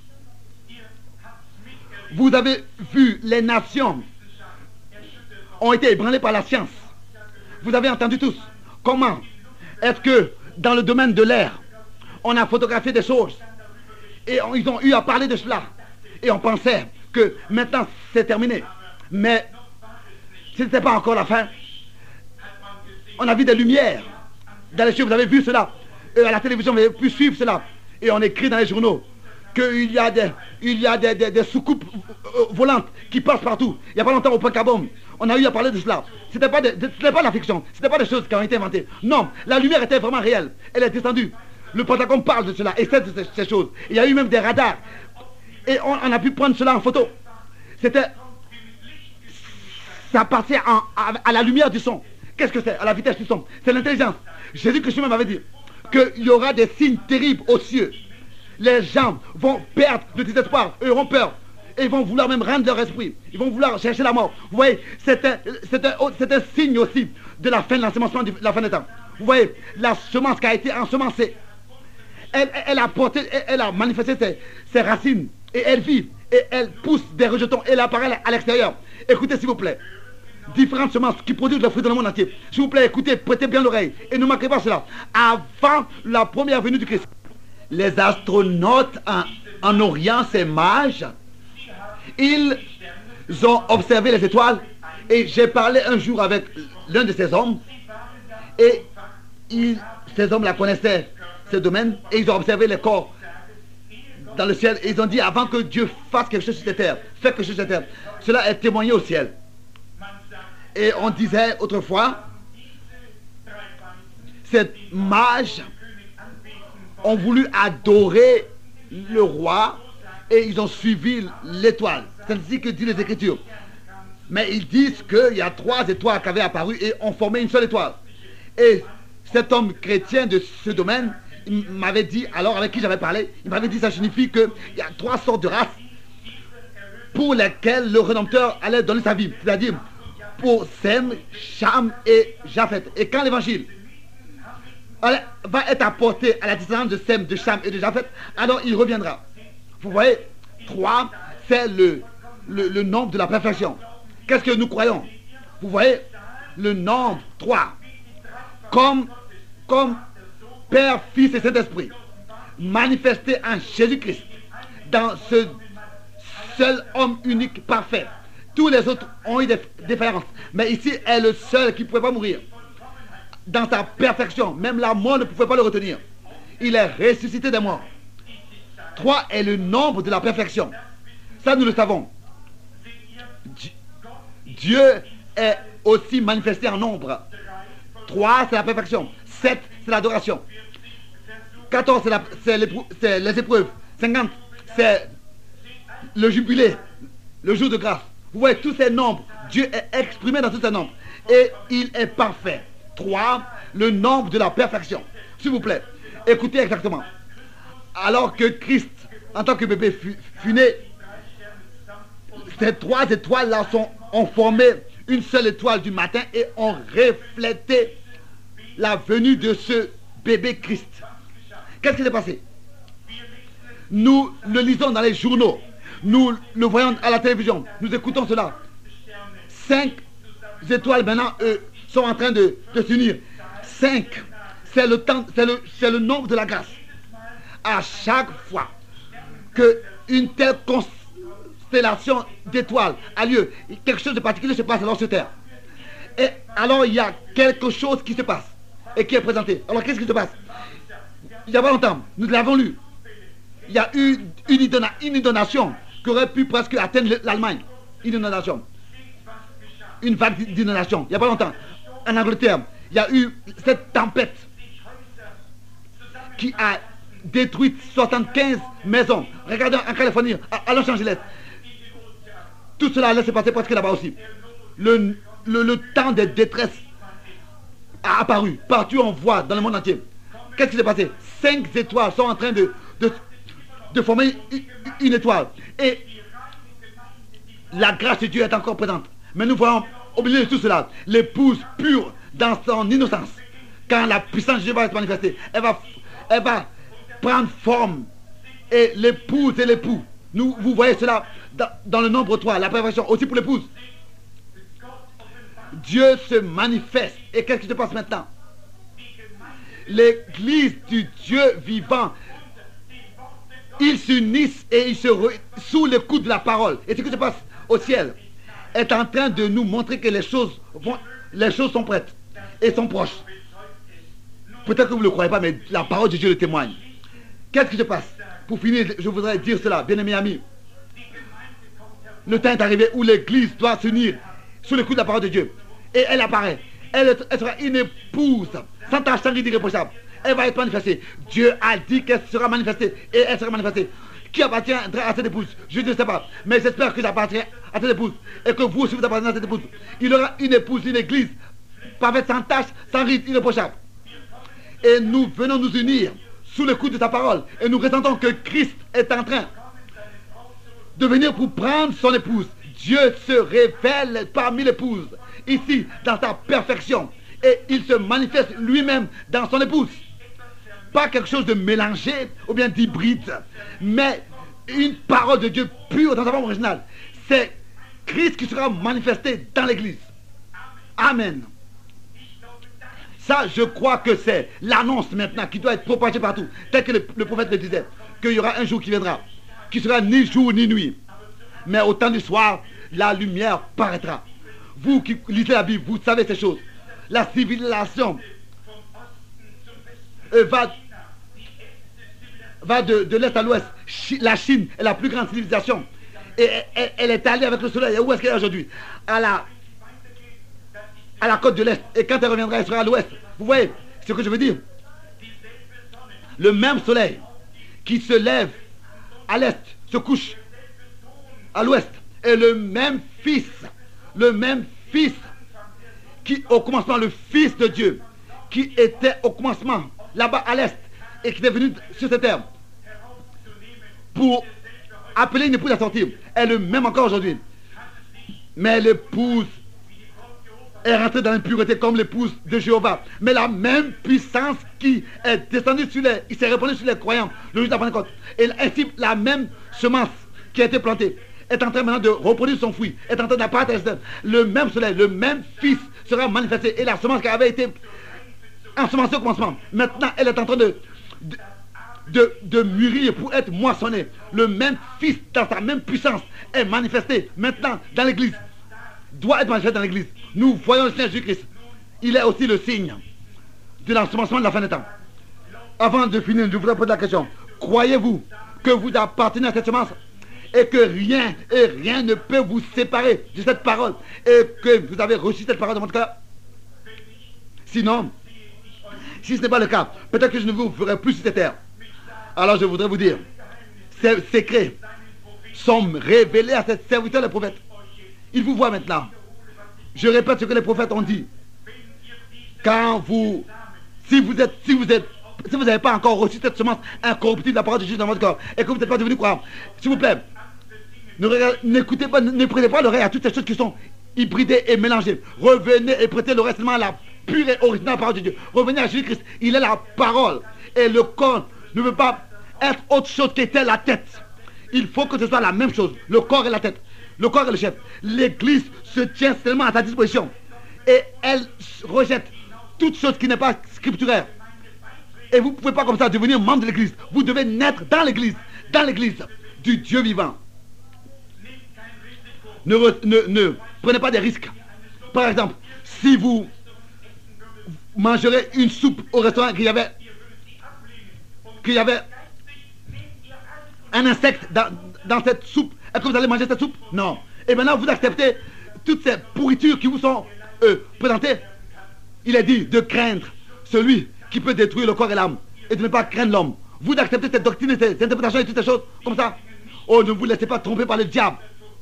Speaker 2: vous avez vu les nations ont été ébranlées par la science. Vous avez entendu tous comment est-ce que dans le domaine de l'air, on a photographié des choses et ils ont eu à parler de cela et on pensait que maintenant c'est terminé, mais ce n'était pas encore la fin. On a vu des lumières dans les cieux, vous avez vu cela à la télévision, vous avez pu suivre cela et on écrit dans les journaux qu'il y a des soucoupes volantes qui passent partout. Il n'y a pas longtemps au Point Cabom, on a eu à parler de cela. Ce n'était pas de la fiction, ce n'était pas des choses qui ont été inventées. Non, la lumière était vraiment réelle, elle est descendue. Le Pentagone parle de cela et sait de ces choses. Il y a eu même des radars et on a pu prendre cela en photo. Ça passait à la lumière du son. Qu'est-ce que c'est? À la vitesse du son. C'est l'intelligence. Jésus-Christ même avait dit qu'il y aura des signes terribles aux cieux. Les gens vont perdre le désespoir, eux auront peur. Et ils vont vouloir même rendre leur esprit. Ils vont vouloir chercher la mort. Vous voyez, c'est un signe aussi de la fin de l'ensemencement, de la fin des temps. Vous voyez, la semence qui a été ensemencée, elle a manifesté ses racines. Et elle vit. Et elle pousse des rejetons. Et elle apparaît à l'extérieur. Écoutez s'il vous plaît. Différentes semences qui produisent le fruit dans le monde entier. S'il vous plaît, écoutez, prêtez bien l'oreille. Et ne manquez pas cela. Avant la première venue du Christ, les astronautes en Orient, ces mages, ils ont observé les étoiles. Et j'ai parlé un jour avec l'un de ces hommes. Et ces hommes la connaissaient, ce domaine. Et ils ont observé les corps dans le ciel. Et ils ont dit, avant que Dieu fasse quelque chose sur cette terre, fait quelque chose sur cette terre, cela est témoigné au ciel. Et on disait autrefois, ces mages ont voulu adorer le roi et ils ont suivi l'étoile. C'est ainsi que disent les Écritures. Mais ils disent qu'il y a 3 étoiles qui avaient apparu et ont formé une seule étoile. Et cet homme chrétien de ce domaine, il m'avait dit, alors avec qui j'avais parlé, il m'avait dit ça signifie qu'il y a 3 sortes de races pour lesquelles le Rédempteur allait donner sa vie. C'est-à-dire pour Sem, Cham et Japhet. Et quand l'évangile va être apporté à la descendance de Sem, de Cham et de Japhet, alors il reviendra. Vous voyez, 3, c'est le nombre de la perfection. Qu'est-ce que nous croyons? Vous voyez, le nombre 3, comme Père, Fils et Saint-Esprit. manifesté en Jésus-Christ, dans ce seul homme unique parfait. Tous les autres ont eu des différences, mais ici est le seul qui ne pouvait pas mourir. Dans sa perfection, même la mort ne pouvait pas le retenir. Il est ressuscité des morts. 3 est le nombre de la perfection. Ça, nous le savons. Dieu est aussi manifesté en nombre. 3, c'est la perfection. 7, c'est l'adoration. 14, c'est les épreuves. 50, c'est le jubilé, le jour de grâce. Vous voyez, tous ces nombres, Dieu est exprimé dans tous ces nombres. Et il est parfait. 3, le nombre de la perfection. S'il vous plaît, écoutez exactement. Alors que Christ, en tant que bébé, fut né, ces 3 étoiles-là ont formé une seule étoile du matin et ont reflété la venue de ce bébé Christ. Qu'est-ce qui s'est passé? Nous le lisons dans les journaux, nous le voyons à la télévision, nous écoutons cela. 5 étoiles maintenant sont en train de s'unir. 5, c'est le nombre de la grâce. À chaque fois qu'une telle constellation d'étoiles a lieu, quelque chose de particulier se passe alors sur Terre. Et alors il y a quelque chose qui se passe et qui est présenté. Alors qu'est-ce qui se passe? Il n'y a pas longtemps, nous l'avons lu. Il y a eu une inondation qui aurait pu presque atteindre l'Allemagne. Une inondation. Une vague d'inondation. Il n'y a pas longtemps. En Angleterre, il y a eu cette tempête qui a détruit 75 maisons. Regardez en Californie, à Los Angeles. Tout cela allait se passer presque là-bas aussi. Le temps de détresse a apparu. Partout on voit dans le monde entier. Qu'est-ce qui s'est passé? 5 étoiles sont en train de former une étoile. Et la grâce de Dieu est encore présente. Mais nous voyons, au milieu de tout cela, l'épouse pure dans son innocence. Quand la puissance de Dieu va être manifestée, elle va prendre forme. Et l'épouse et l'époux, vous voyez cela dans le nombre 3, la perfection, aussi pour l'épouse. Dieu se manifeste. Et qu'est-ce qui se passe maintenant? L'église du Dieu vivant, ils s'unissent et ils se sous le coup de la parole. Et ce qui se passe au ciel est en train de nous montrer que les choses sont prêtes et sont proches. Peut-être que vous ne le croyez pas, mais la parole de Dieu le témoigne. Qu'est-ce qui se passe? Pour finir, je voudrais dire cela, bien-aimés amis. Le temps est arrivé où l'église doit s'unir sous le coup de la parole de Dieu. Et elle apparaît. Elle sera une épouse, sans tache, sans ride, irréprochable. Elle va être manifestée. Dieu a dit qu'elle sera manifestée. Et elle sera manifestée. Qui appartiendra à cette épouse? Je ne sais pas. Mais j'espère que j'appartiens à cette épouse. Et que vous aussi vous appartenez à cette épouse. Il y aura une épouse, une église, parfaite, sans tache, sans ride, irréprochable. Et nous venons nous unir sous le coup de sa parole. Et nous ressentons que Christ est en train de venir pour prendre son épouse. Dieu se révèle parmi l'épouse, ici, dans sa perfection. Et il se manifeste lui-même dans son épouse. Pas quelque chose de mélangé ou bien d'hybride, mais une parole de Dieu pure dans sa forme originale. C'est Christ qui sera manifesté dans l'église. Amen. Ça, je crois que c'est l'annonce maintenant qui doit être propagée partout. Tel que le prophète le disait, qu'il y aura un jour qui viendra, qui sera ni jour ni nuit. Mais au temps du soir, la lumière paraîtra. Vous qui lisez la Bible, vous savez ces choses. La civilisation va de l'est à l'ouest. La Chine est la plus grande civilisation. Et elle est allée avec le soleil. Et où est-ce qu'elle est aujourd'hui? À la côte de l'est. Et quand elle reviendra, elle sera à l'ouest. Vous voyez ce que je veux dire? Le même soleil qui se lève à l'est, se couche à l'ouest. Et le même fils qui au commencement, le fils de Dieu, qui était au commencement là-bas à l'est et qui est venu sur cette terre pour appeler une épouse à sortir, est le même encore aujourd'hui. Mais l'épouse est rentrée dans l'impureté comme l'épouse de Jéhovah. Mais la même puissance qui est descendue sur il s'est répandu sur les croyants le jour de la Pentecôte. Et ainsi la même semence qui a été plantée est en train maintenant de reproduire son fruit, est en train d'apparaître. Le même soleil, le même fils sera manifesté. Et la semence qui avait été ensemencée au commencement, maintenant elle est en train de mûrir pour être moissonné. Le même Fils, dans sa même puissance, est manifesté maintenant dans l'Église. Doit être manifesté dans l'Église. Nous voyons le Seigneur Jésus-Christ. Il est aussi le signe de l'ensemencement de la fin des temps. Avant de finir, je voudrais poser la question. Croyez-vous que vous appartenez à cette semence et que rien et rien ne peut vous séparer de cette parole et que vous avez reçu cette parole dans votre cœur? Sinon, si ce n'est pas le cas, peut-être que je ne vous ferai plus sur cette terre. Alors je voudrais vous dire, ces secrets sont révélés à ces serviteurs les prophètes. Ils vous voient maintenant. Je répète ce que les prophètes ont dit. Quand vous, si vous n'avez pas encore reçu cette semence incorruptible de la parole de Jésus dans votre corps et que vous n'êtes pas devenu croyant, s'il vous plaît, n'écoutez pas, ne prêtez pas l'oreille à toutes ces choses qui sont hybridées et mélangées. Revenez et prêtez l'oreille seulement à la pure et originale parole de Dieu. Revenez à Jésus-Christ. Il est la parole. Et le corps ne veut pas être autre chose qu'était la tête. Il faut que ce soit la même chose. Le corps et la tête. Le corps est le chef. L'église se tient seulement à ta disposition. Et elle rejette toute chose qui n'est pas scripturaire. Et vous ne pouvez pas comme ça devenir membre de l'église. Vous devez naître dans l'église du Dieu vivant. Ne prenez pas des risques. Par exemple, si vous mangerez une soupe au restaurant qu'il y avait un insecte dans cette soupe, est-ce que vous allez manger cette soupe? Non. Et maintenant vous acceptez toutes ces pourritures qui vous sont présentées. Il est dit de craindre celui qui peut détruire le corps et l'âme et de ne pas craindre l'homme. Vous acceptez cette doctrine et cette interprétation et toutes ces choses comme ça. Oh, ne vous laissez pas tromper par le diable.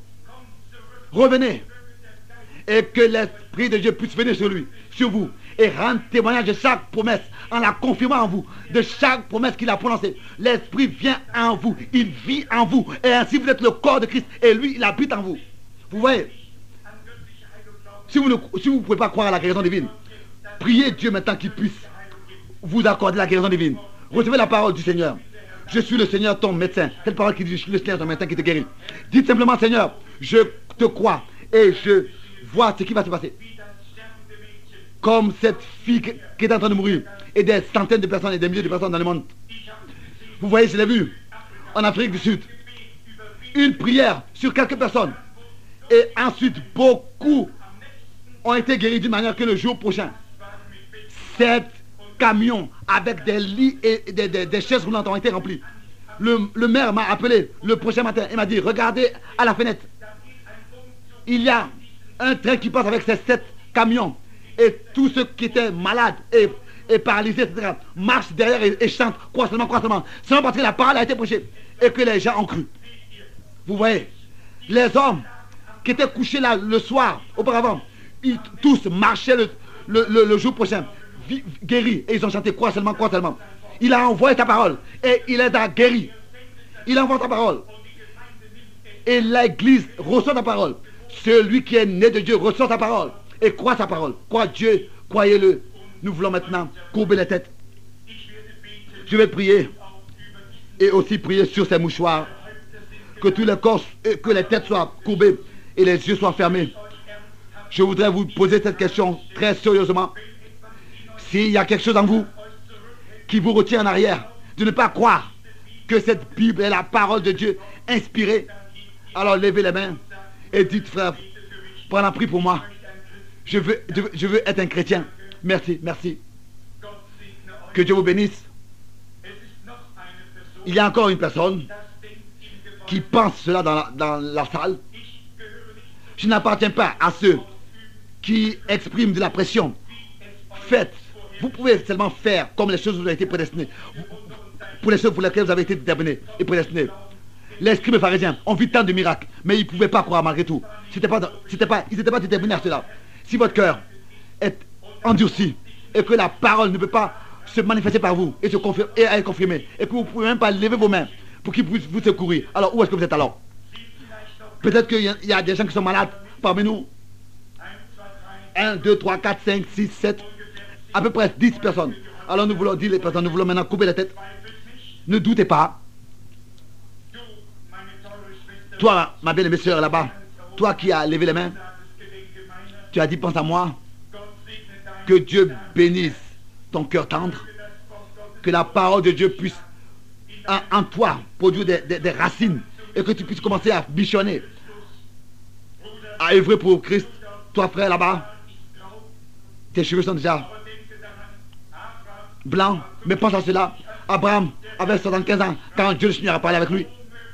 Speaker 2: Revenez et que l'Esprit de Dieu puisse venir sur vous et rendre témoignage de chaque promesse en la confirmant en vous, de chaque promesse qu'il a prononcée. L'Esprit vient en vous, il vit en vous et ainsi vous êtes le corps de Christ et lui il habite en vous. Vous voyez, si vous ne pouvez pas croire à la guérison divine, priez Dieu maintenant qu'il puisse vous accorder la guérison divine. Recevez la parole du Seigneur. Je suis le Seigneur ton médecin. Cette parole qui dit je suis le Seigneur ton médecin qui te guérit. Dites simplement Seigneur, je te crois et je vois ce qui va se passer. Comme cette fille qui est en train de mourir et des centaines de personnes et des milliers de personnes dans le monde. Vous voyez, je l'ai vu en Afrique du Sud. Une prière sur quelques personnes et ensuite beaucoup ont été guéris d'une manière que le jour prochain 7 camions avec des lits et des chaises roulantes ont été remplis. Le maire m'a appelé le prochain matin et m'a dit regardez à la fenêtre, il y a un train qui passe avec ces 7 camions et tous ceux qui étaient malades et paralysés, etc., marchent derrière et chantent quoi seulement seulement parce que la parole a été prêchée et que les gens ont cru. Vous voyez, les hommes qui étaient couchés là le soir auparavant, ils tous marchaient le jour prochain guéris et ils ont chanté quoi seulement. Il a envoyé ta parole et il est guéri. Il envoie ta parole et l'église reçoit ta parole. Celui qui est né de Dieu reçoit ta parole et croit sa parole. Crois Dieu, croyez-le. Nous voulons maintenant courber les têtes. Je vais prier et aussi prier sur ces mouchoirs, que tous les corps, que les têtes soient courbées et les yeux soient fermés. Je voudrais vous poser cette question très sérieusement. S'il y a quelque chose en vous qui vous retient en arrière, de ne pas croire que cette Bible est la parole de Dieu inspirée, alors levez les mains et dites frère, prends prie pour moi. Je veux être un chrétien. Merci. Que Dieu vous bénisse. Il y a encore une personne qui pense cela dans la salle. Je n'appartiens pas à ceux qui expriment de la pression. Faites. Vous pouvez seulement faire comme les choses vous ont été prédestinées. Pour les choses pour lesquelles vous avez été déterminés et prédestinés. Les scribes pharisiens ont vu tant de miracles, mais ils ne pouvaient pas croire malgré tout. Ils n'étaient pas déterminés à cela. Si votre cœur est endurci et que la parole ne peut pas se manifester par vous et être confirmée, et que vous ne pouvez même pas lever vos mains pour qu'ils puissent vous secourir, alors où est-ce que vous êtes alors? Peut-être qu'il y a des gens qui sont malades parmi nous. 1, 2, 3, 4, 5, 6, 7, à peu près 10 personnes. Alors nous voulons dire les personnes, nous voulons maintenant couper la tête. Ne doutez pas. Toi, ma bien-aimée sœur là-bas, toi qui as levé les mains, tu as dit pense à moi. Que Dieu bénisse ton cœur tendre. Que la parole de Dieu puisse en toi produire des racines et que tu puisses commencer à bichonner, à œuvrer pour Christ. Toi, frère, là-bas, tes cheveux sont déjà blancs, mais pense à cela. Abraham avait 75 ans quand Dieu le Seigneur a parlé avec lui.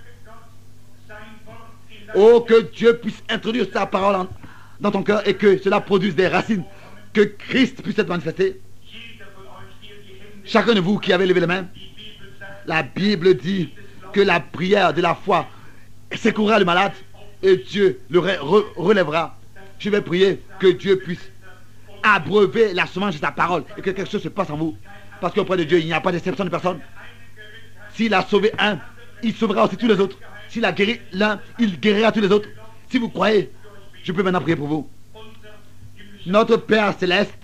Speaker 2: Oh, que Dieu puisse introduire sa parole dans ton cœur et que cela produise des racines, que Christ puisse être manifesté. Chacun de vous qui avez levé les mains, la Bible dit que la prière de la foi secourra le malade et Dieu le relèvera. Je vais prier que Dieu puisse abreuver la semence de sa parole et que quelque chose se passe en vous. Parce qu'auprès de Dieu, il n'y a pas d'exception de personne. S'il a sauvé un, il sauvera aussi tous les autres. S'il a guéri l'un, il guérira tous les autres. Si vous croyez, je peux maintenant prier pour vous. Notre Père Céleste,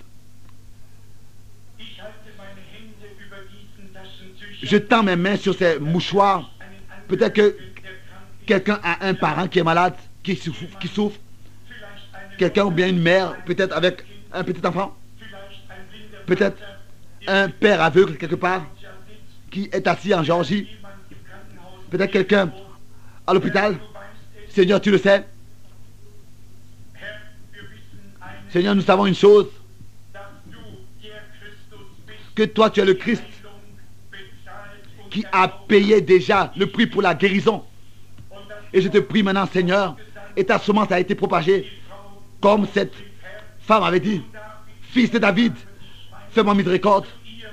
Speaker 2: je tends mes mains sur ces mouchoirs. Peut-être que quelqu'un a un parent qui est malade, qui souffre. Quelqu'un ou bien une mère, peut-être avec un petit enfant. Peut-être un père aveugle quelque part, qui est assis en Géorgie. Peut-être quelqu'un à l'hôpital. Seigneur, tu le sais. Seigneur, nous savons une chose, que toi tu es le Christ qui a payé déjà le prix pour la guérison. Et je te prie maintenant, Seigneur, et ta semence a été propagée, comme cette femme avait dit, fils de David, fais-moi miséricorde.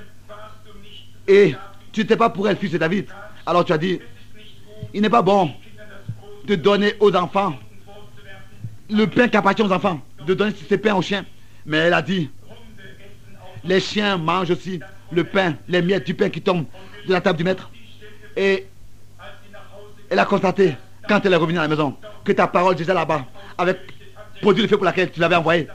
Speaker 2: Et tu n'étais pas pour elle, fils de David. Alors tu as dit, il n'est pas bon de donner aux enfants le pain qui appartient aux enfants, de donner ces pains aux chiens. Mais elle a dit, les chiens mangent aussi le pain, les miettes du pain qui tombent de la table du maître. Et elle a constaté, quand elle est revenue à la maison, que ta parole disait là-bas, avec produit le fait pour laquelle tu l'avais envoyé.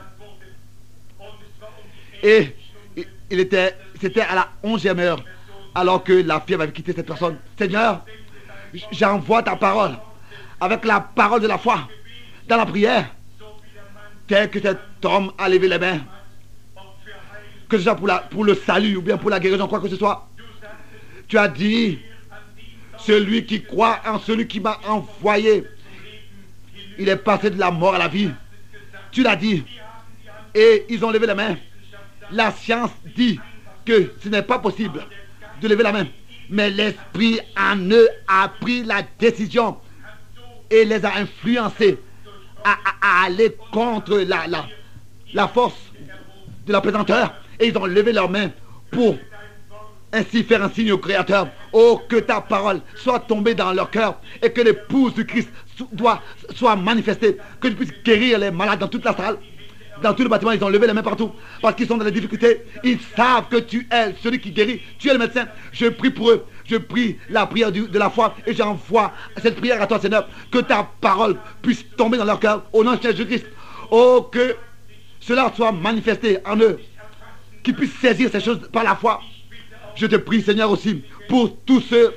Speaker 2: Et c'était à la 11e heure, alors que la fièvre avait quitté cette personne. Seigneur, j'envoie ta parole, avec la parole de la foi, dans la prière, tel que cet homme a levé les mains, que ce soit pour le salut ou bien pour la guérison, quoi que ce soit. Tu as dit, celui qui croit en celui qui m'a envoyé, il est passé de la mort à la vie. Tu l'as dit. Et ils ont levé les mains. La science dit que ce n'est pas possible de lever la main. Mais l'esprit en eux a pris la décision et les a influencés à aller contre la force de la présenteur. Et ils ont levé leurs mains pour ainsi faire un signe au Créateur. Oh, que ta parole soit tombée dans leur cœur et que l'épouse du Christ soit manifestée. Que tu puisses guérir les malades dans toute la salle. Dans tout le bâtiment, ils ont levé les mains partout parce qu'ils sont dans les difficultés. Ils savent que tu es celui qui guérit. Tu es le médecin. Je prie pour eux. Je prie la prière de la foi et j'envoie cette prière à toi, Seigneur. Que ta parole puisse tomber dans leur cœur au nom de Jésus-Christ. Oh, que cela soit manifesté en eux. Qu'ils puissent saisir ces choses par la foi. Je te prie, Seigneur, aussi pour tous ceux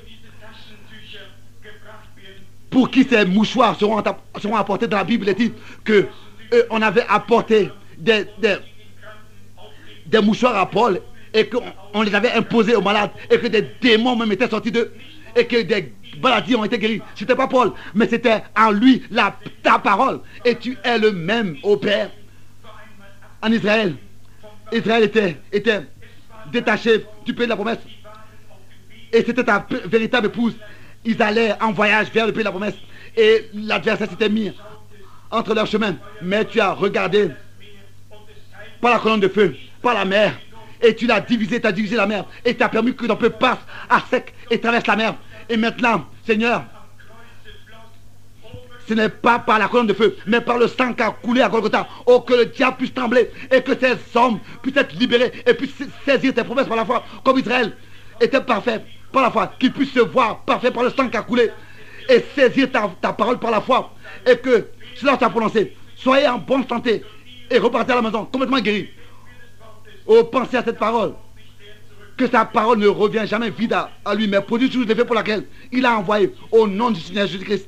Speaker 2: pour qui ces mouchoirs seront apportés dans la Bible. Il dit que on avait apporté des mouchoirs à Paul et qu'on les avait imposés aux malades et que des démons même étaient sortis d'eux et que des maladies ont été guéries. C'était pas Paul, mais c'était en lui ta parole. Et tu es le même, ô Père. En Israël, Israël était détaché du pays de la promesse. Et c'était ta véritable épouse. Ils allaient en voyage vers le pays de la promesse. Et l'adversaire s'était mis entre leurs chemins. Mais tu as regardé par la colonne de feu, par la mer. Et tu l'as divisé, tu as divisé la mer. Et tu as permis que l'on peut passer à sec et traverse la mer. Et maintenant, Seigneur, ce n'est pas par la colonne de feu, mais par le sang qui a coulé à Golgotha. Oh, que le diable puisse trembler et que ces hommes puissent être libérés et puissent saisir tes promesses par la foi, comme Israël était parfait par la foi, qu'ils puissent se voir parfait par le sang qui a coulé et saisir ta parole par la foi et que cela soit prononcé. Soyez en bonne santé et repartez à la maison complètement guéris. Oh, pensez à cette parole. Que sa parole ne revient jamais vide à lui, mais produit toujours l'effet pour laquelle il a envoyé au nom du Seigneur Jésus-Christ.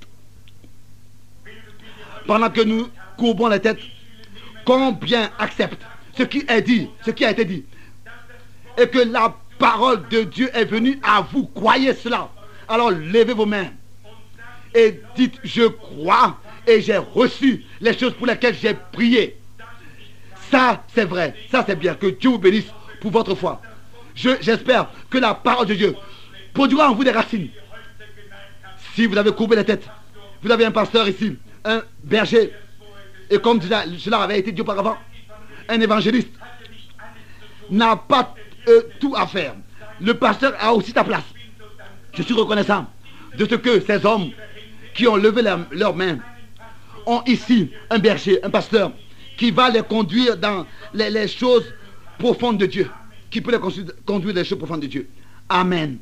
Speaker 2: Pendant que nous courbons les têtes, combien acceptent ce qui est dit, ce qui a été dit, et que la parole de Dieu est venue à vous, croyez cela, Alors levez vos mains et dites, je crois et j'ai reçu les choses pour lesquelles j'ai prié. Ça, c'est vrai, ça c'est bien. Que Dieu vous bénisse pour votre foi. J'espère que la parole de Dieu produira en vous des racines. Si vous avez courbé la tête, vous avez un pasteur ici, un berger, et comme cela avait été dit auparavant, un évangéliste n'a pas tout à faire. Le pasteur a aussi sa place. Je suis reconnaissant de ce que ces hommes qui ont levé leurs mains ont ici un berger, un pasteur, qui va les conduire dans les choses profondes de Dieu, qui peut les conduire dans les choses profondes de Dieu. Amen.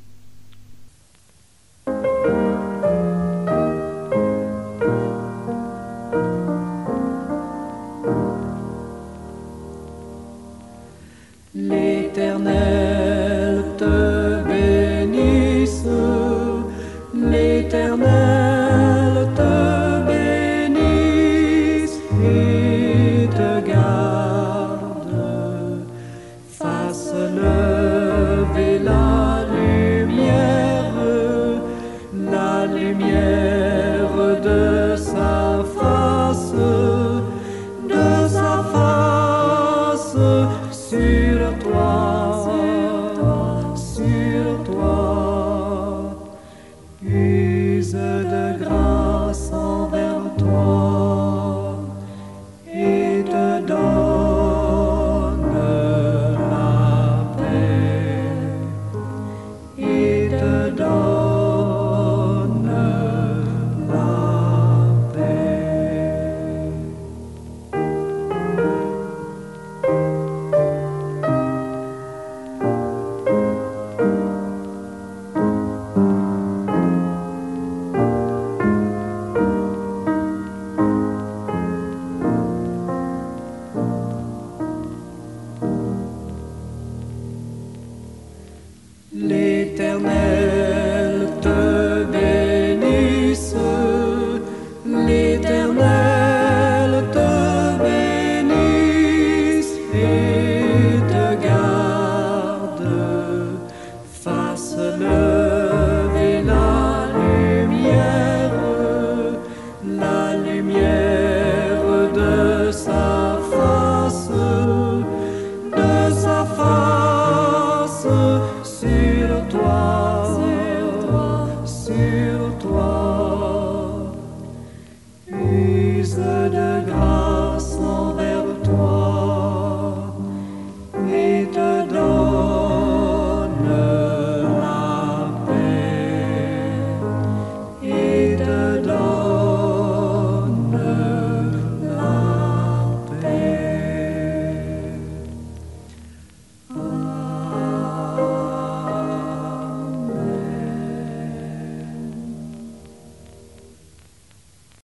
Speaker 3: L'Éternel te bénisse, l'Éternel te bénisse et te garde, fasse lever la lumière